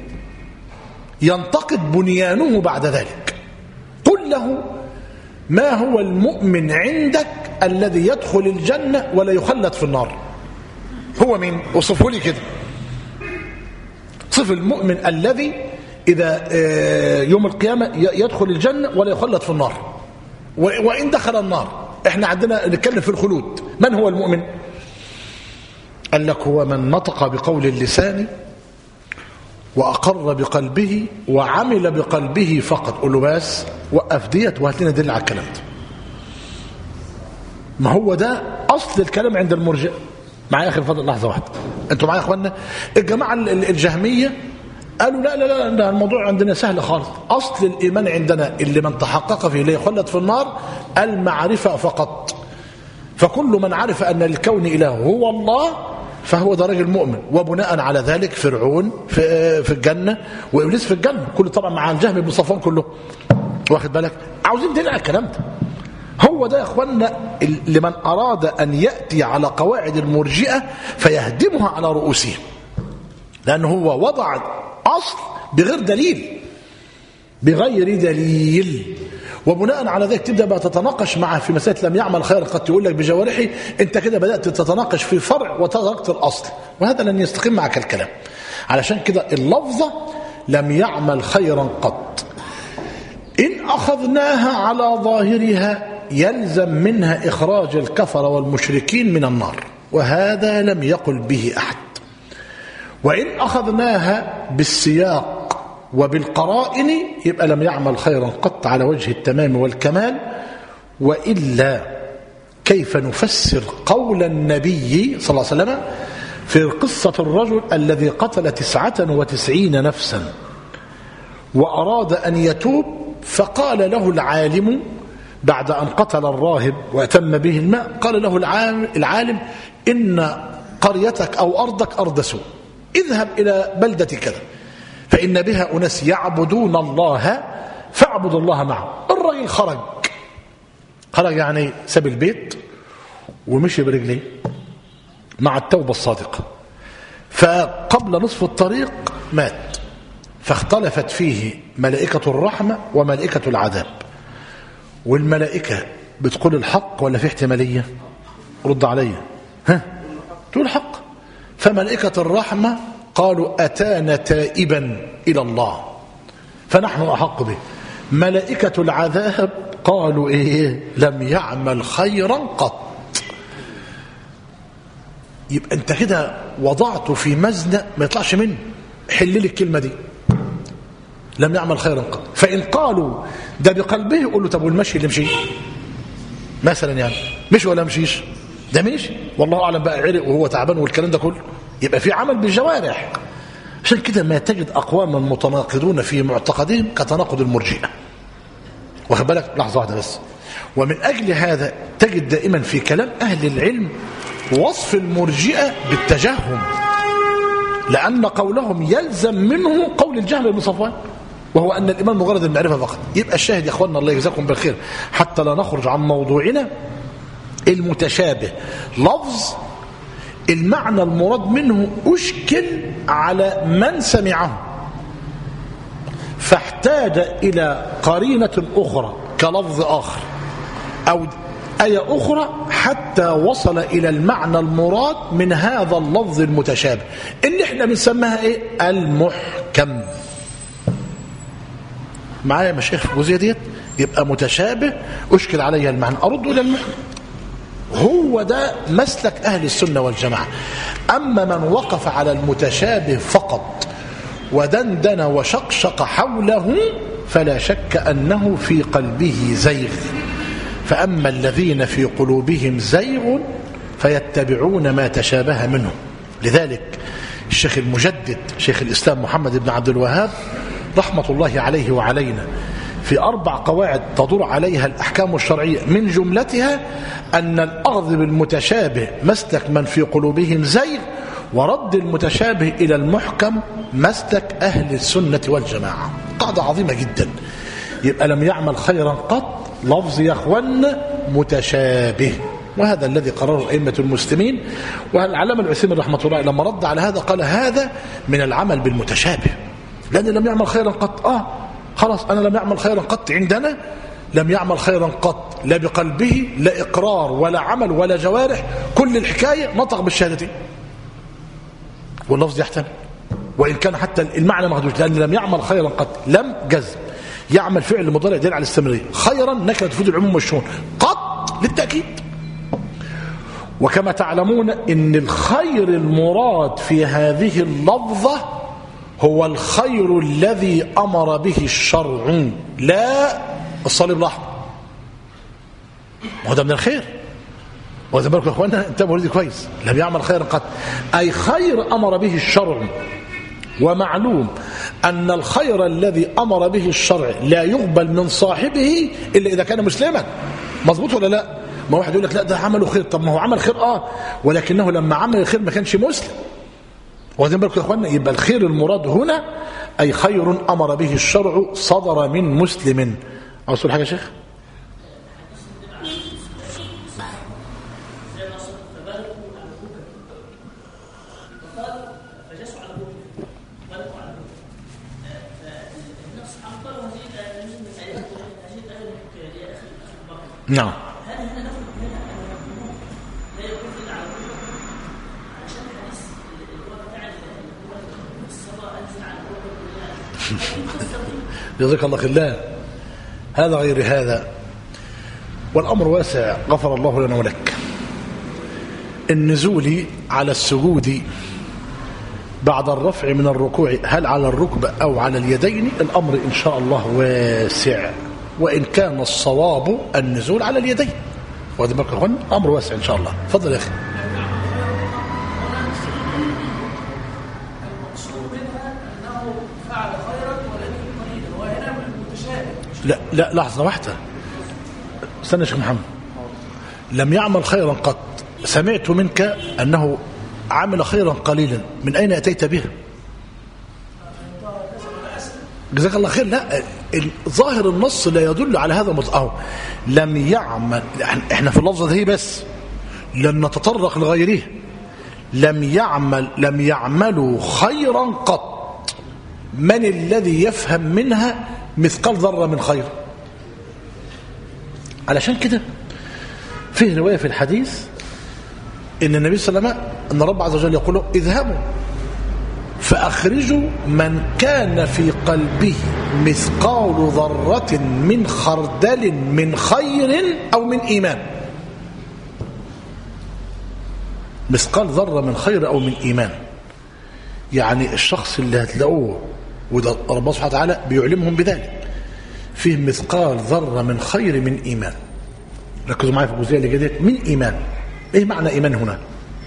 ينتقد بنيانه بعد ذلك. قل له ما هو المؤمن عندك الذي يدخل الجنة ولا يخلد في النار؟ هو مين؟ وصفه لي كده. صف المؤمن الذي إذا يوم القيامة يدخل الجنة ولا يخلد في النار، وإن دخل النار. احنا عندنا نتكلم في الخلود. من هو المؤمن؟ قال لك هو من نطق بقول اللسان وأقر بقلبه وعمل بقلبه فقط. قل له بس وقف ديت وهات لنا دليل على الكلام ده. ما هو ده أصل الكلام عند المرجئة. معايا اخي فضل لحظه واحده، انتوا معايا يا اخوانا؟ الجماعه الجهميه قالوا لا لا لا ده الموضوع عندنا سهل خالص. اصل الايمان عندنا اللي من تحقق فيه لا يخلد في النار المعرفه فقط. فكل من عرف ان الكون اله هو الله فهو ده راجل مؤمن، وبناء على ذلك فرعون في في الجنه وابليس في الجنه، كله طبعا مع الجهم بن صفوان كله. واخد بالك؟ عاوزين دليل على الكلام ده. هو ده يا اخوانا لمن اراد ان ياتي على قواعد المرجئه فيهدمها على رؤوسهم، لانه هو وضع اصل بغير دليل بغير دليل، وبناء على ذلك تبدا بقى تتناقش معه في مساله لم يعمل خيرا قد يقول لك بجوارحه. انت كده بدات تتناقش في فرع وتركت الاصل، وهذا لن يستقيم معك الكلام. علشان كده اللفظه لم يعمل خيرا قط ان اخذناها على ظاهرها يلزم منها إخراج الكفر والمشركين من النار، وهذا لم يقل به أحد. وإن أخذناها بالسياق وبالقرائن يبقى لم يعمل خيرا قط على وجه التمام والكمال. وإلا كيف نفسر قول النبي صلى الله عليه وسلم في قصة الرجل الذي قتل تسعة وتسعين نفسا وأراد أن يتوب، فقال له العالم بعد أن قتل الراهب وأتم به الماء، قال له العالم إن قريتك أو أرضك أرض سوء، اذهب إلى بلدة كذا فإن بها أناس يعبدون الله فاعبد الله معه. الرجل خرج خرج يعني ساب البيت ومشي برجليه مع التوبة الصادقة، فقبل نصف الطريق مات، فاختلفت فيه ملائكة الرحمة وملائكة العذاب. والملائكة بتقول الحق ولا في احتمالية؟ رد عليا، ها تقول الحق. فملائكة الرحمة قالوا أتانا تائبا إلى الله فنحن أحق به. ملائكة العذاب قالوا إيه؟ لم يعمل خيرا قط. يبقى أنت كده وضعته في مزنق ما يطلعش منه. حل لي الكلمة دي، لم يعمل خيرا قط. فإن قالوا ده بقلبه يقول له طب والمشي اللي مشي مثلا، يعني مش ولا مشيش؟ ده مشي والله أعلم بقى، عرق وهو تعبان والكلام ده كله، يبقى في عمل بالجوارح. عشان كده ما تجد أقواما متناقضون في معتقدهم كتناقض المرجئة. واخد بالك؟ لحظة واحدة بس. ومن أجل هذا تجد دائما في كلام أهل العلم وصف المرجئة بالتجهم، لأن قولهم يلزم منه قول الجهم بن صفوان، وهو أن الإيمان مجرد المعرفة فقط. يبقى الشاهد يا أخواننا الله يجزاكم بالخير، حتى لا نخرج عن موضوعنا، المتشابه لفظ المعنى المراد منه أشكل على من سمعه، فاحتاج إلى قرينة أخرى كلفظ آخر أو آية أخرى حتى وصل إلى المعنى المراد من هذا اللفظ المتشابه اللي احنا بنسميها إيه؟ المحكم. معايا يا مشايخ الجزئية ديت؟ يبقى متشابه أشكل عليها المعنى أرد إلى المحكم. هو ده مسلك أهل السنة والجماعة. أما من وقف على المتشابه فقط ودندن وشقشق حوله فلا شك أنه في قلبه زيغ. فأما الذين في قلوبهم زيغ فيتبعون ما تشابه منه. لذلك الشيخ المجدد شيخ الإسلام محمد بن عبد الوهاب رحمة الله عليه وعلينا في أربع قواعد تدور عليها الأحكام الشرعية، من جملتها أن الأخذ بالمتشابه مسلك من في قلوبهم زيغ، ورد المتشابه إلى المحكم مسلك أهل السنة والجماعة. قاعدة عظيمة جدا. يبقى لم يعمل خيرا قط لفظ يا أخوان متشابه، وهذا الذي قرره أئمة المسلمين. والعلامة العثيمين رحمة الله لما رد على هذا قال هذا من العمل بالمتشابه، لأن لم يعمل خيرا قط. آه خلاص أنا لم يعمل خيرا قط عندنا، لم يعمل خيرا قط لا بقلبه لا إقرار ولا عمل ولا جوارح، كل الحكاية نطق بالشهادتين واللفظ يحتمل وإن كان حتى المعنى مهدوش، لأن لم يعمل خيرا قط لم جزم، يعمل فعل مضارع يدل على الاستمرارية. خيرا نكرة تفيد العموم والشؤون، قط للتأكيد. وكما تعلمون إن الخير المراد في هذه اللفظة هو الخير الذي أمر به الشرع، لا الصليب الأحمر. وهذا من الخير. وإذا بالكم يا أخوانا انتبهوا لدي كويس، لم يعمل خيرا قط أي خير أمر به الشرع. ومعلوم أن الخير الذي أمر به الشرع لا يقبل من صاحبه إلا إذا كان مسلما. مظبوط ولا لا؟ ما واحد يقول لك لا ده عمله خير، طب ما هو عمل خير آه ولكنه لما عمل الخير ما كانش مسلم. واخدين بالكم يا اخوانا؟ يبقى الخير المراد هنا اي خير امر به الشرع صدر من مسلم. اوصل حاجه يا شيخ؟ نعم. جزاك الله خير. هذا غير هذا، والأمر واسع غفر الله لنا ولك. النزول على السجود بعد الرفع من الركوع هل على الركبة أو على اليدين؟ الأمر إن شاء الله واسع، وإن كان الصواب النزول على اليدين. وهذا بقى أمر واسع إن شاء الله. فضل يا أخي. لا لا لحظة واحدة، استنى يا شيخ محمد. لم يعمل خيرا قط، سمعت منك أنه عمل خيرا قليلا، من أين أتيت به؟ جزاك الله خير. لا، ظاهر النص لا يدل على هذا مطلقه. لم يعمل، احنا في اللفظة دي بس لن نتطرق لغيره. لم يعمل لم يعملوا خيرا قط. من الذي يفهم منها مثقال ذرة من خير؟ علشان كده فيه رواية في الحديث إن النبي صلى الله عليه وسلم أن رب عز وجل يقول اذهبوا فأخرجوا من كان في قلبه مثقال ذرة من خردل من خير أو من إيمان. مثقال ذرة من خير أو من إيمان، يعني الشخص اللي هتلاقوه وده ربنا سبحانه وتعالى بيعلمهم بذلك فيه مثقال ذرة من خير من إيمان. ركزوا معايا في الجزئية اللي جديد من إيمان. إيه معنى إيمان هنا؟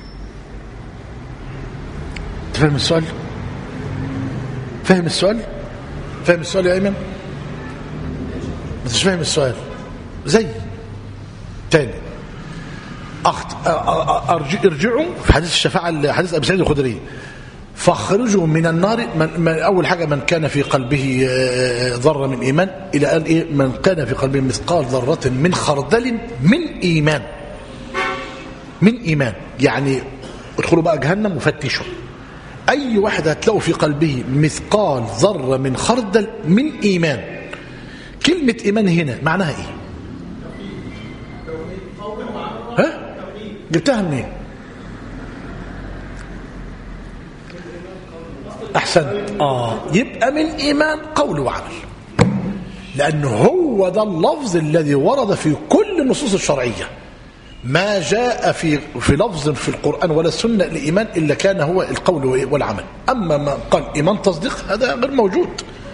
تفهم السؤال؟ فهم السؤال؟ فهم السؤال يا أيمن؟ ما تش فاهم السؤال زي تاني. ارجعوا في حديث الشفاعة، حديث أبي سعيد الخدري، فاخرجوا من النار من, من أول حاجة من كان في قلبه ذرة من إيمان، إلى قال إيه؟ من كان في قلبه مثقال ذرة من خردل من إيمان. من إيمان يعني ادخلوا بقى جهنم وفتشوا أي واحد هتلاقوا في قلبه مثقال ذرة من خردل من إيمان. كلمة إيمان هنا معناها إيه؟ ها؟ جبتها منين؟ أحسن. آه يبقى من إيمان قول وعمل، لأنه هو ده اللفظ الذي ورد في كل النصوص الشرعية. ما جاء في في لفظ في القرآن ولا السنة لإيمان إلا كان هو القول والعمل. أما ما قال إيمان تصديق هذا غير موجود.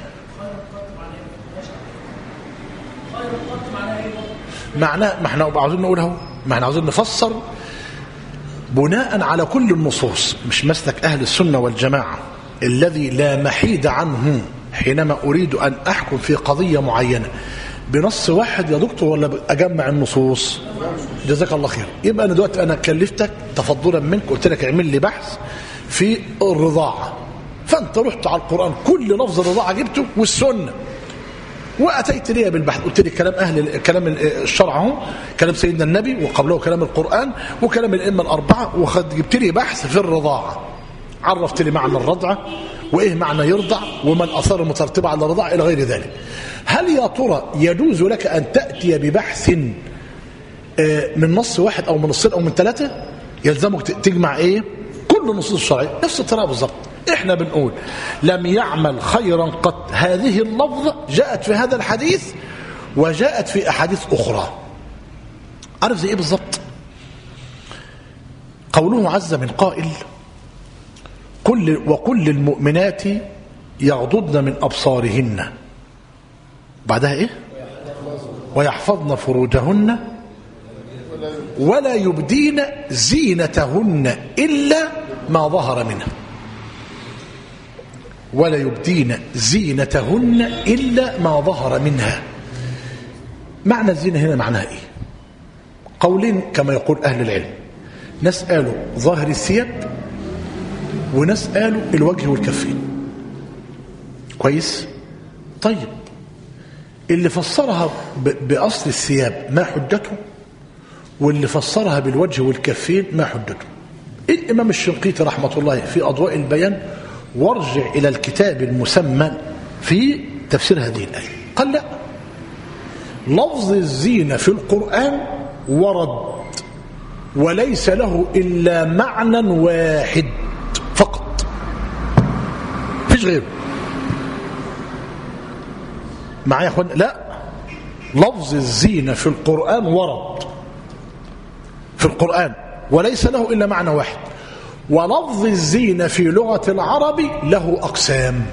معناه ما احنا عاوزين نقوله، ما احنا عاوزين نفسر بناء على كل النصوص، مش مسلك أهل السنة والجماعة الذي لا محيد عنه حينما أريد أن أحكم في قضية معينة بنص واحد يا دكتور ولا أجمع النصوص. جزاك الله خير. يبقى أنا دلوقتي أنا كلفتك تفضلا منك، قلت لك اعمل لي بحث في الرضاعة، فأنت رحت على القرآن كل لفظ الرضاعة جبته والسنة، وأتيت لي بالبحث قلت لي كلام أهل كلام الشرع اهو، كلام سيدنا النبي وقبله كلام القرآن وكلام الأئمة الأربعة، وخد جبت لي بحث في الرضاعة، عرفت لي معنى الرضعة وإيه معنى يرضع وما الآثار المترتبة على الرضاعة إلى غير ذلك. هل يا ترى يجوز لك أن تأتي ببحث من نص واحد أو من نصين أو من ثلاثة يلزمك تجمع إيه؟ كل النصوص الشرعية نفس الطريقة بالضبط. إحنا بنقول لم يعمل خيرا قط، هذه اللفظة جاءت في هذا الحديث وجاءت في أحاديث أخرى. عارف زي إيه بالضبط؟ قوله عز من قائل كل وكل المؤمنات يغضضن من أبصارهن، بعدها إيه؟ ويحفظن فروجهن ولا يبدين زينتهن إلا ما ظهر منها. ولا يبدين زينتهن إلا ما ظهر منها. معنى الزينة هنا معناها إيه؟ قولين كما يقول أهل العلم، ناس قالوا ظاهر الثياب وناس قالوا الوجه والكفين. كويس؟ طيب اللي فسرها بأصل الثياب ما حجته، واللي فسرها بالوجه والكفين ما حجته. الإمام الشنقيطي رحمة الله في أضواء البيان وارجع إلى الكتاب المسمى في تفسير هذه الآية قال لا، لفظ الزينة في القرآن ورد وليس له إلا معنى واحد فقط، فيش غيره. معايا يا أخوان؟ لا، لفظ الزينة في القرآن ورد في القرآن وليس له إلا معنى واحد. ولفظ الزينة في لغة العرب له أقسام.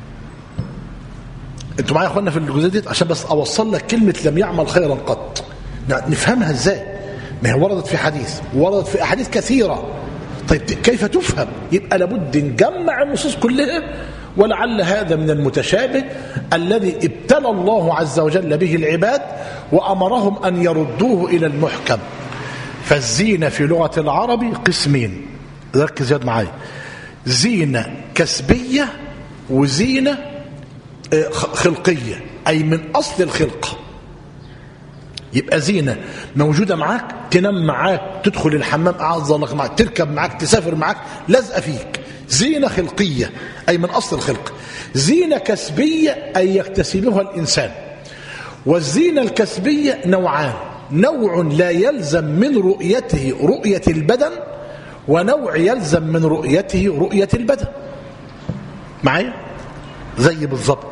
انتوا معايا يا أخوانا في الجزء دي عشان بس أوصل لك كلمة لم يعمل خيرا قط نفهمها ازاي. ما هي وردت في حديث وردت في أحاديث كثيرة. طيب كيف تفهم؟ يبقى لابد نجمع النصوص كلها، ولعل هذا من المتشابه الذي ابتلى الله عز وجل به العباد وأمرهم أن يردوه إلى المحكم. فالزينة في لغة العرب قسمين، ركز يد معايا، زينة كسبية وزينة خلقية أي من أصل الخلقة. يبقى زينة موجودة معاك، تنام معاك، تدخل الحمام أعز الله معاك، تركب معاك، تسافر معاك، لازقة فيك. زينة خلقية أي من أصل الخلق. زينة كسبية أي يكتسبها الإنسان. والزينة الكسبية نوعان، نوع لا يلزم من رؤيته رؤية البدن، ونوع يلزم من رؤيته رؤية البدن. معايا؟ زي بالضبط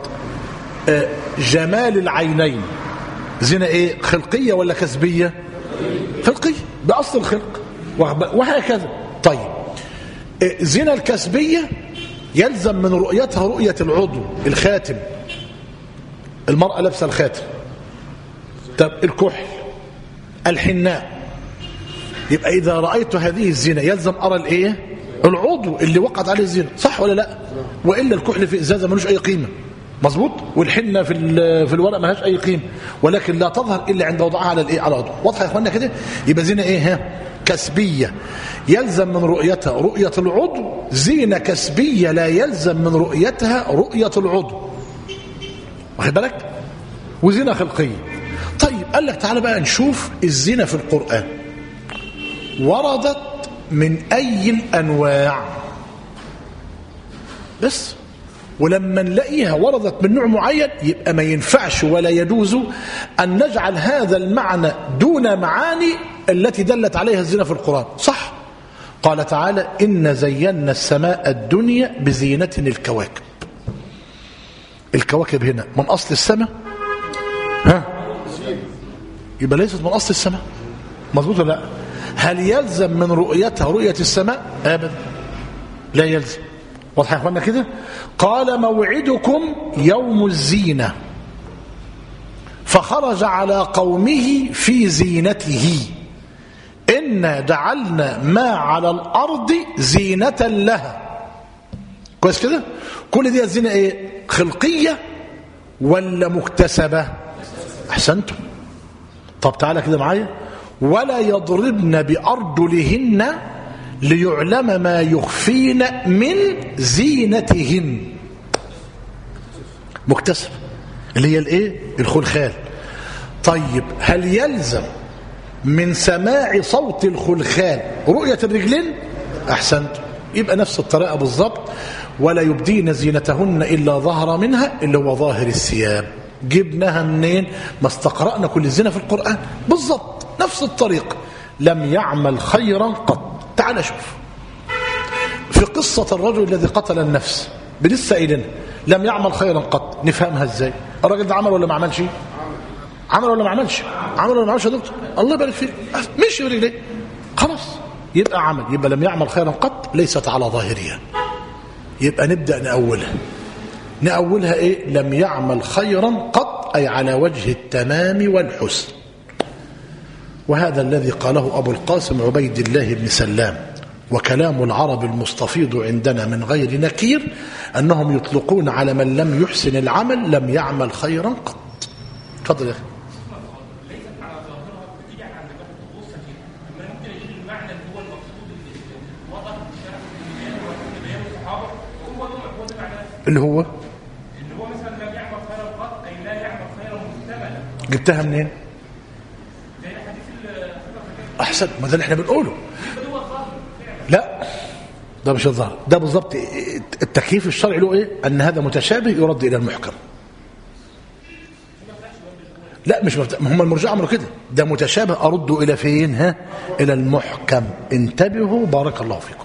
جمال العينين، زينة ايه؟ خلقية ولا كسبية؟ خلقية بأصل الخلق، وهكذا. طيب زينة الكسبية يلزم من رؤيتها رؤية العضو، الخاتم، المرأة لابسة الخاتم، طب الكحل، الحناء. يبقى إذا رأيت هذه الزينة يلزم أرى الإيه؟ العضو اللي وقعت عليه الزينة، صح ولا لا؟ وإلا الكحل في إزازة ملوش أي قيمة، مظبوط. والحنه في في الورق ملهاش اي قيمه، ولكن لا تظهر الا عند وضعها على الايه، على العضو. واضحه يا اخوانا كده؟ يبقى زينه ايه؟ ها، كسبيه يلزم من رؤيتها رؤيه العضو، زينه كسبيه لا يلزم من رؤيتها رؤيه العضو، واخد بالك؟ وزينه خلقيه. طيب قال لك تعالى بقى نشوف الزينه في القران وردت من اي الانواع بس. ولما نلاقيها وردت من نوع معين يبقى ما ينفعش ولا يجوز أن نجعل هذا المعنى دون معاني التي دلت عليها الزينة في القرآن. صح؟ قال تعالى إن زينا السماء الدنيا بزينة الكواكب. الكواكب هنا من أصل السماء؟ ها؟ يبقى ليست من أصل السماء، مظبوط ولا لا؟ هل يلزم من رؤيتها رؤية السماء؟ أبدا لا يلزم. واضح يا اخوانا كده؟ قال موعدكم يوم الزينة فخرج على قومه في زينته إنا جعلنا ما على الأرض زينة لها. كويس كده؟ كل دي الزينة ايه؟ خلقية ولا مكتسبة؟ أحسنتم. طب تعالى كده معايا. ولا يضربن بأرجلهن ليعلم ما يخفين من زينتهن. مكتسب اللي هي الايه؟ الخلخال. طيب هل يلزم من سماع صوت الخلخال رؤية الرجلين؟ احسنت. يبقى نفس الطريقة بالضبط. ولا يبدين زينتهن الا ظهر منها اللي هو ظاهر الثياب. جبناها منين؟ ما استقرأنا كل الزنا في القرآن بالضبط نفس الطريقة. لم يعمل خيرا قط. تعال شوف في قصة الرجل الذي قتل النفس بلسه إلينا لم يعمل خيرا قط. نفهمها ازاي؟ الراجل ده عمل ولا ما عملش؟ عمل ولا ما عملش؟ عمل ولا ما عملش يا دكتور؟ الله يبارك فيك. مشي برجليه خلاص يبقى عمل. يبقى لم يعمل خيرا قط ليست على ظاهرها. يبقى نبدأ نأولها. نأولها ايه؟ لم يعمل خيرا قط أي على وجه التمام والحسن. وهذا الذي قاله أبو القاسم عبيد الله بن سلام. وكلام العرب المستفيض عندنا من غير نكير أنهم يطلقون على من لم يحسن العمل لم يعمل خيرا قط. تفضل يا أخي. اللي هو اللي هو مثلا لم يعمل خيرا قط أي لا يعمل خيرا محتملا. جبتها منين؟ أحسن. ما ده اللي احنا بنقوله. لا ده مش الظاهر. ده بالضبط التكييف الشرعي له ايه؟ ان هذا متشابه يرد الى المحكم. لا مش مفت... هم المرجئه عملوا كده. ده متشابه ارده الى فين؟ ها؟ الى المحكم. انتبهوا بارك الله فيكم.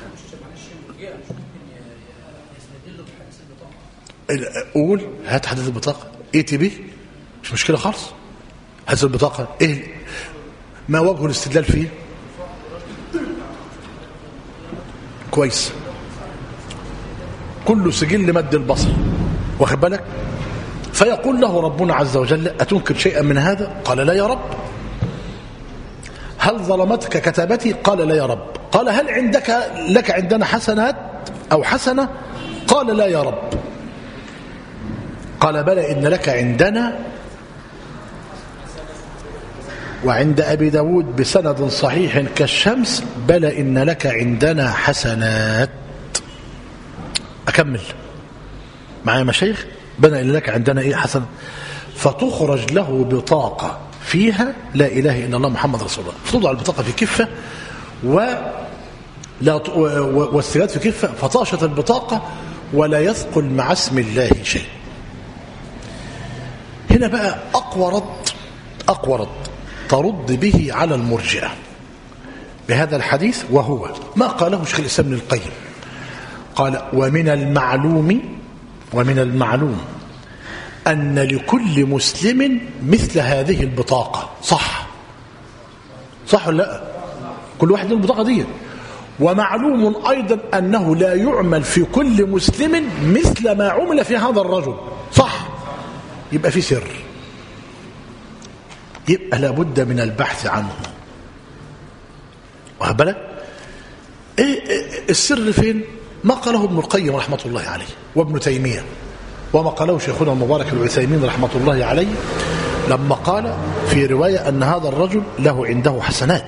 قول هات حديث البطاقه اي تي بي مش مشكله خالص. حديث البطاقه ايه؟ ما وجه الاستدلال فيه؟ كويس. كل سجل مد البصر واخد بالك. فيقول له ربنا عز وجل أتنكر شيئا من هذا؟ قال لا يا رب. هل ظلمتك كتابتي؟ قال لا يا رب. قال هل عندك لك عندنا حسنات أو حسنة؟ قال لا يا رب. قال بلى إن لك عندنا. وعند أبي داود بسند صحيح كالشمس بلى إن لك عندنا حسنات. أكمل معايا مشايخ. بلى إن لك عندنا إيه؟ حسنات. فتخرج له بطاقة فيها لا إله إلا الله محمد رسول الله. فتوضع البطاقة في كفة ولا والسجاد في كفة فطاشت البطاقة ولا يثقل مع اسم الله شيء. هنا بقى أقوى رد أقوى رد ترد به على المرجئة بهذا الحديث وهو ما قاله شيخ الإسلام ابن القيم. قال ومن المعلوم ومن المعلوم أن لكل مسلم مثل هذه البطاقة. صح صح ولا لا؟ كل واحد له البطاقة دي. ومعلوم أيضا أنه لا يعمل في كل مسلم مثل ما عمل في هذا الرجل. صح. يبقى في سر. يبقى لابد من البحث عنه. واخد بالك؟ ايه السر فين؟ ما قاله ابن القيم رحمه الله عليه وابن تيميه. وما قاله شيخنا المبارك العثيمين رحمة الله عليه لما قال في رواية أن هذا الرجل له عنده حسنات،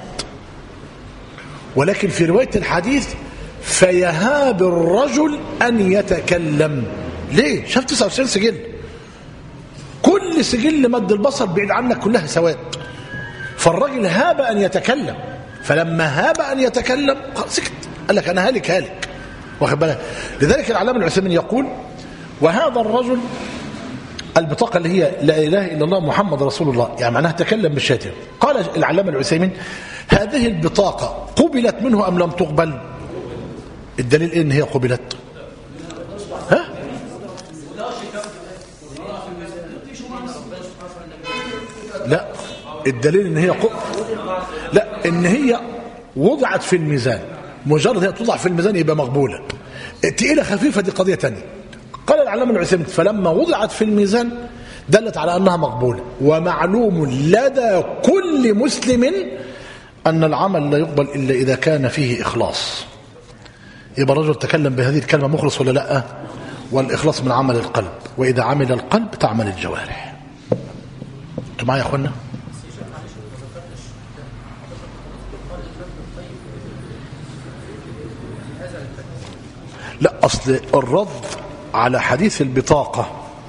ولكن في رواية الحديث فيهاب الرجل أن يتكلم. ليه؟ شاف تسعة وتسعين سجل، كل سجل مد البصر بعيد عنك كلها سواد، فالرجل هاب أن يتكلم، فلما هاب أن يتكلم سكت، قال لك أنا هالك هالك، واخد بالك. لذلك العلامة العثيمين يقول وهذا الرجل البطاقة اللي هي لا إله إلا الله محمد رسول الله، يعني معناها تكلم بالشاتم. قال العلامة العثيمين هذه البطاقة قبلت منه أم لم تقبل؟ الدليل إيه إن هي قبلت؟ ها؟ لا، الدليل إن هي قبل، لا، إن هي وضعت في الميزان، مجرد هي توضع في الميزان يبقى مقبولة. تقيلة خفيفة دي قضية تانية. قال العلامة العثيمين فلما وضعت في الميزان دلت على أنها مقبولة، ومعلوم لدى كل مسلم أن العمل لا يقبل إلا إذا كان فيه إخلاص. يبقى الرجل تكلم بهذه الكلمة مخلص ولا لا؟ والإخلاص من عمل القلب، وإذا عمل القلب تعمل الجوارح. أنتوا معايا يا أخوانا؟ لا، أصل الرد على حديث البطاقة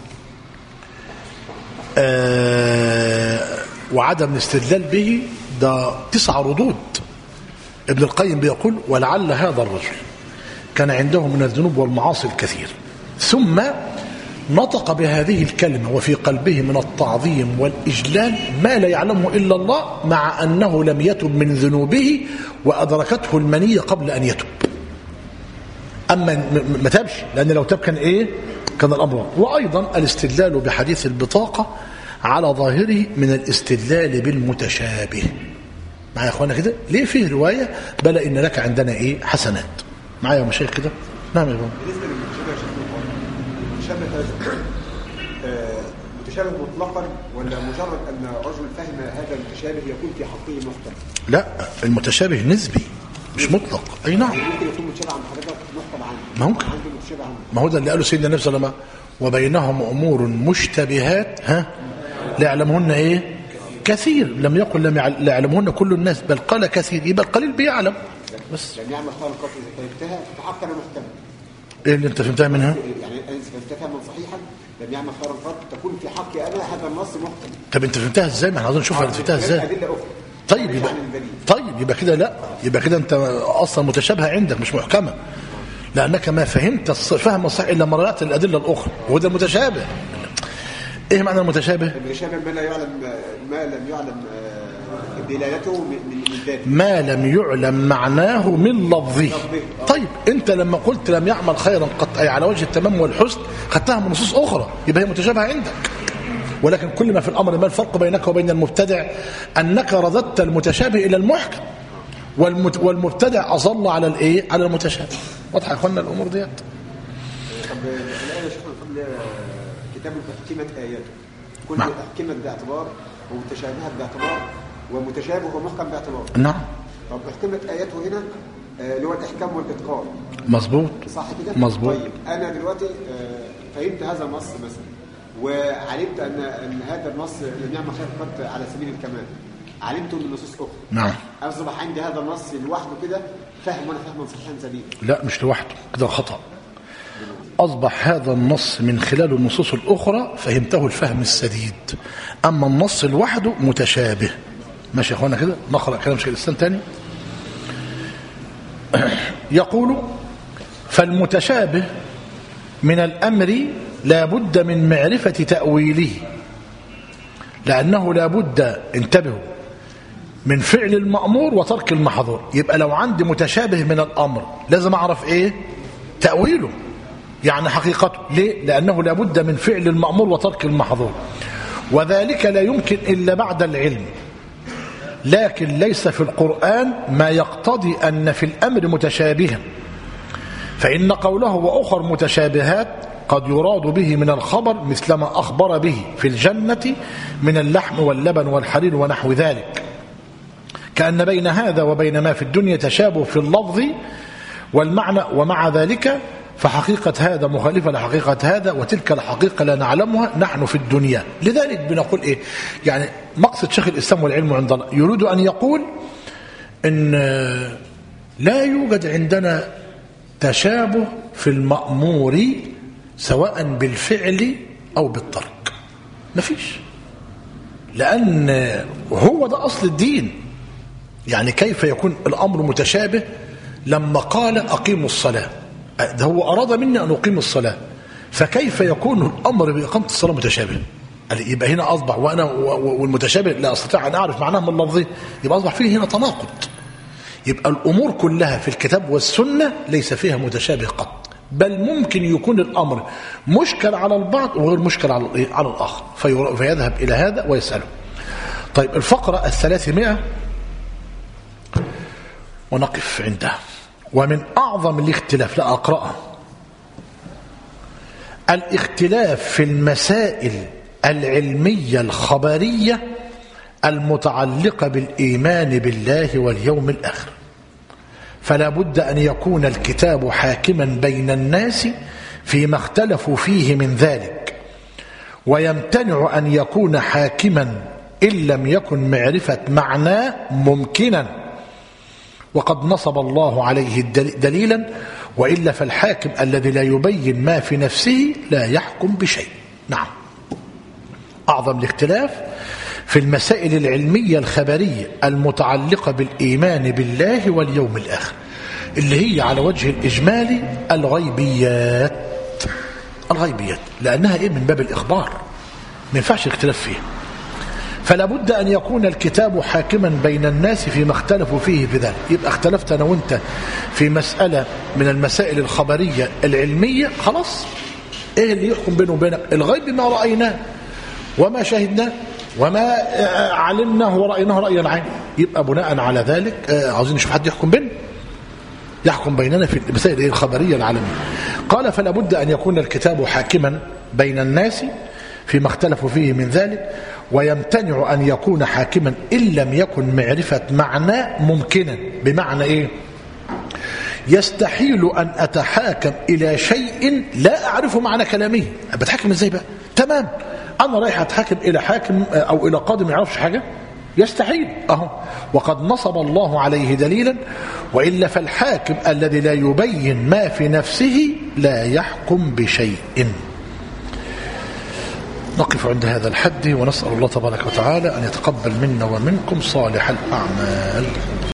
آه وعدم الاستدلال به ده تسع ردود. ابن القيم بيقول ولعل هذا الرجل كان عنده من الذنوب والمعاصي الكثير، ثم نطق بهذه الكلمة وفي قلبه من التعظيم والإجلال ما لا يعلمه إلا الله، مع أنه لم يتب من ذنوبه وأدركته المنية قبل أن يتب. أما ما تابش، لأن لو تاب كان إيه؟ كان الأمر. وأيضا الاستدلال بحديث البطاقة على ظاهره من الاستدلال بالمتشابه. معايا يا أخوانا كده؟ ليه فيه رواية بل إن لك عندنا إيه؟ حسنات. معايا يا مشايخ كده؟ نعم يا بابا. بالنسبة للمتشابه المتشابه متشابه مطلقا ولا مجرد أن رجل فهم هذا المتشابه يكون في حقه محكم؟ لا، المتشابه نسبي مش مطلق. أي نعم. ممكن يكون متشابه عن حضرتك محكم عنه. ما ممكن. ما هو ده اللي قاله سيدنا النبي صلى الله عليه وسلم وبينهم أمور مشتبهات ها لا يعلمهن إيه؟ كثير. لم يقل لم يعلمهن كل الناس، بل قال كثير، يبقى القليل بيعلم. بس لم يعمل خيرا قط إذا فهمتها فحقا محكم. إيه اللي أنت فهمتها منها؟ يعني إذا فهمتها فهما صحيحا لم يعمل خيرا قط تكون في حقي أنا هذا النص محكم. طب أنت فهمتها إزاي؟ ما احنا عايزين نشوف فهمتها إزاي. طيب يبقى طيب يبقى كده لا، يبقى كده أنت أصلا متشابهة عندك مش محكمة، لأنك ما فهمت الفهم الصحيح إلا مرات الأدلة الأخرى، وده المتشابه. إيه معنى المتشابه؟ المتشابه ما لا يعلم ما لم يعلم دلالته من ذاته، ما لم يعلم معناه من لفظه. طيب أنت لما قلت لم يعمل خيرا قط أي على وجه التمام والحسن خدتها من نصوص أخرى، يبقى هي متشابهة عندك. ولكن كل ما في الأمر ما الفرق بينك وبين المبتدع؟ أنك رددت المتشابه إلى المحكم، والمبتدع أظل على الإيه؟ على المتشابه. واضح يا أخوانا الأمور ديت؟ طب الآن يا شيخنا قبل كتاب أحكمت آياته، كل أحكمت باعتبار ومتشابهات باعتبار ومتشابه ومحكم باعتبار. نعم. طب أحكمت آياته هنا اللي هو الإحكام والإتقان. مظبوط. صح كده؟ مظبوط. طيب أنا دلوقتي فهمت هذا النص مثلا وعلمت أن أن هذا النص لم يعمل خير قط على سبيل الكمال، علمته من نصوص أخرى. نعم. أصبح عندي هذا النص لوحده كده فهم وأنا فهما صحيحا سليما. لا مش لوحده كده خطأ. أصبح هذا النص من خلال النصوص الأخرى فهمته الفهم السديد، أما النص لوحده متشابه. ماشي يا أخوانا كده؟ نقرأ كلام شيخ الإسلام تاني. يقول فالمتشابه من الأمر لا بد من معرفة تأويله، لأنه لا بد، انتبهوا، من فعل المأمور وترك المحظور. يبقى لو عندي متشابه من الأمر لازم أعرف إيه؟ تأويله، يعني حقيقته. ليه؟ لأنه لا بد من فعل المأمور وترك المحظور، وذلك لا يمكن إلا بعد العلم. لكن ليس في القرآن ما يقتضي أن في الأمر متشابها، فإن قوله وأخر متشابهات قد يراد به من الخبر مثل ما أخبر به في الجنة من اللحم واللبن والحرير ونحو ذلك، كأن بين هذا وبين ما في الدنيا تشابه في اللفظ والمعنى، ومع ذلك فحقيقة هذا مخالفة لحقيقة هذا، وتلك الحقيقة لا نعلمها نحن في الدنيا. لذلك بنقول إيه؟ يعني مقصد شيخ الإسلام والعلم عند الله يريد أن يقول إن لا يوجد عندنا تشابه في المأمور سواء بالفعل أو بالترك، مفيش، لأن هو ده أصل الدين. يعني كيف يكون الأمر متشابه لما قال أقيموا الصلاة؟ ده هو أراد مني أن أقيم الصلاة، فكيف يكون الأمر بإقامة الصلاة متشابه؟ يبقى هنا أصبح وأنا والمتشابه لا أستطيع أن أعرف معناه من لفظه، يبقى أصبح فيه هنا تناقض. يبقى الأمور كلها في الكتاب والسنة ليس فيها متشابه قط، بل ممكن يكون الأمر مشكل على البعض وغير مشكل على على الآخر، فيذهب إلى هذا ويسأله. طيب الفقرة الثلاثمائة ونقف عندها. ومن أعظم الاختلاف، لا أقرأها، الاختلاف في المسائل العلمية الخبرية المتعلقة بالإيمان بالله واليوم الآخر، فلا بد أن يكون الكتاب حاكما بين الناس فيما اختلفوا فيه من ذلك، ويمتنع أن يكون حاكما إن لم يكن معرفة معناه ممكنا، وقد نصب الله عليه دليلا، وإلا فالحاكم الذي لا يبين ما في نفسه لا يحكم بشيء. نعم، أعظم الاختلاف في المسائل العلمية الخبرية المتعلقة بالإيمان بالله واليوم الآخر، اللي هي على وجه الإجمالي الغيبيات. الغيبيات لأنها إيه؟ من باب الإخبار، ما ينفعش الاختلاف فيها. فلا بد أن يكون الكتاب حاكما بين الناس فيما اختلفوا فيه في ذلك. يبقى اختلفت أنا وانت في مسألة من المسائل الخبرية العلمية، خلاص ايه اللي يحكم بينه وبينك؟ الغيب ما رأيناه وما شاهدناه وما علمناه ورأيناه رأي العين. يبقى بناء على ذلك عاوزين نشوف حد يحكم بيننا، يحكم بيننا في المسائل الخبرية العالمية. قال فلا بد أن يكون الكتاب حاكما بين الناس فيما اختلفوا فيه من ذلك، ويمتنع أن يكون حاكما إن لم يكن معرفة معناه ممكنا. بمعنى إيه؟ يستحيل أن أتحاكم إلى شيء لا أعرف معنى كلامه. بتحاكم إزاي بقى؟ تمام، أنا رايح أتحاكم إلى حاكم أو إلى قاضي ما يعرفش حاجة، يستحيل. أهو وقد نصب الله عليه دليلا، وإلا فالحاكم الذي لا يبين ما في نفسه لا يحكم بشيء. نقف عند هذا الحد، ونسأل الله تبارك وتعالى أن يتقبل منا ومنكم صالح الأعمال.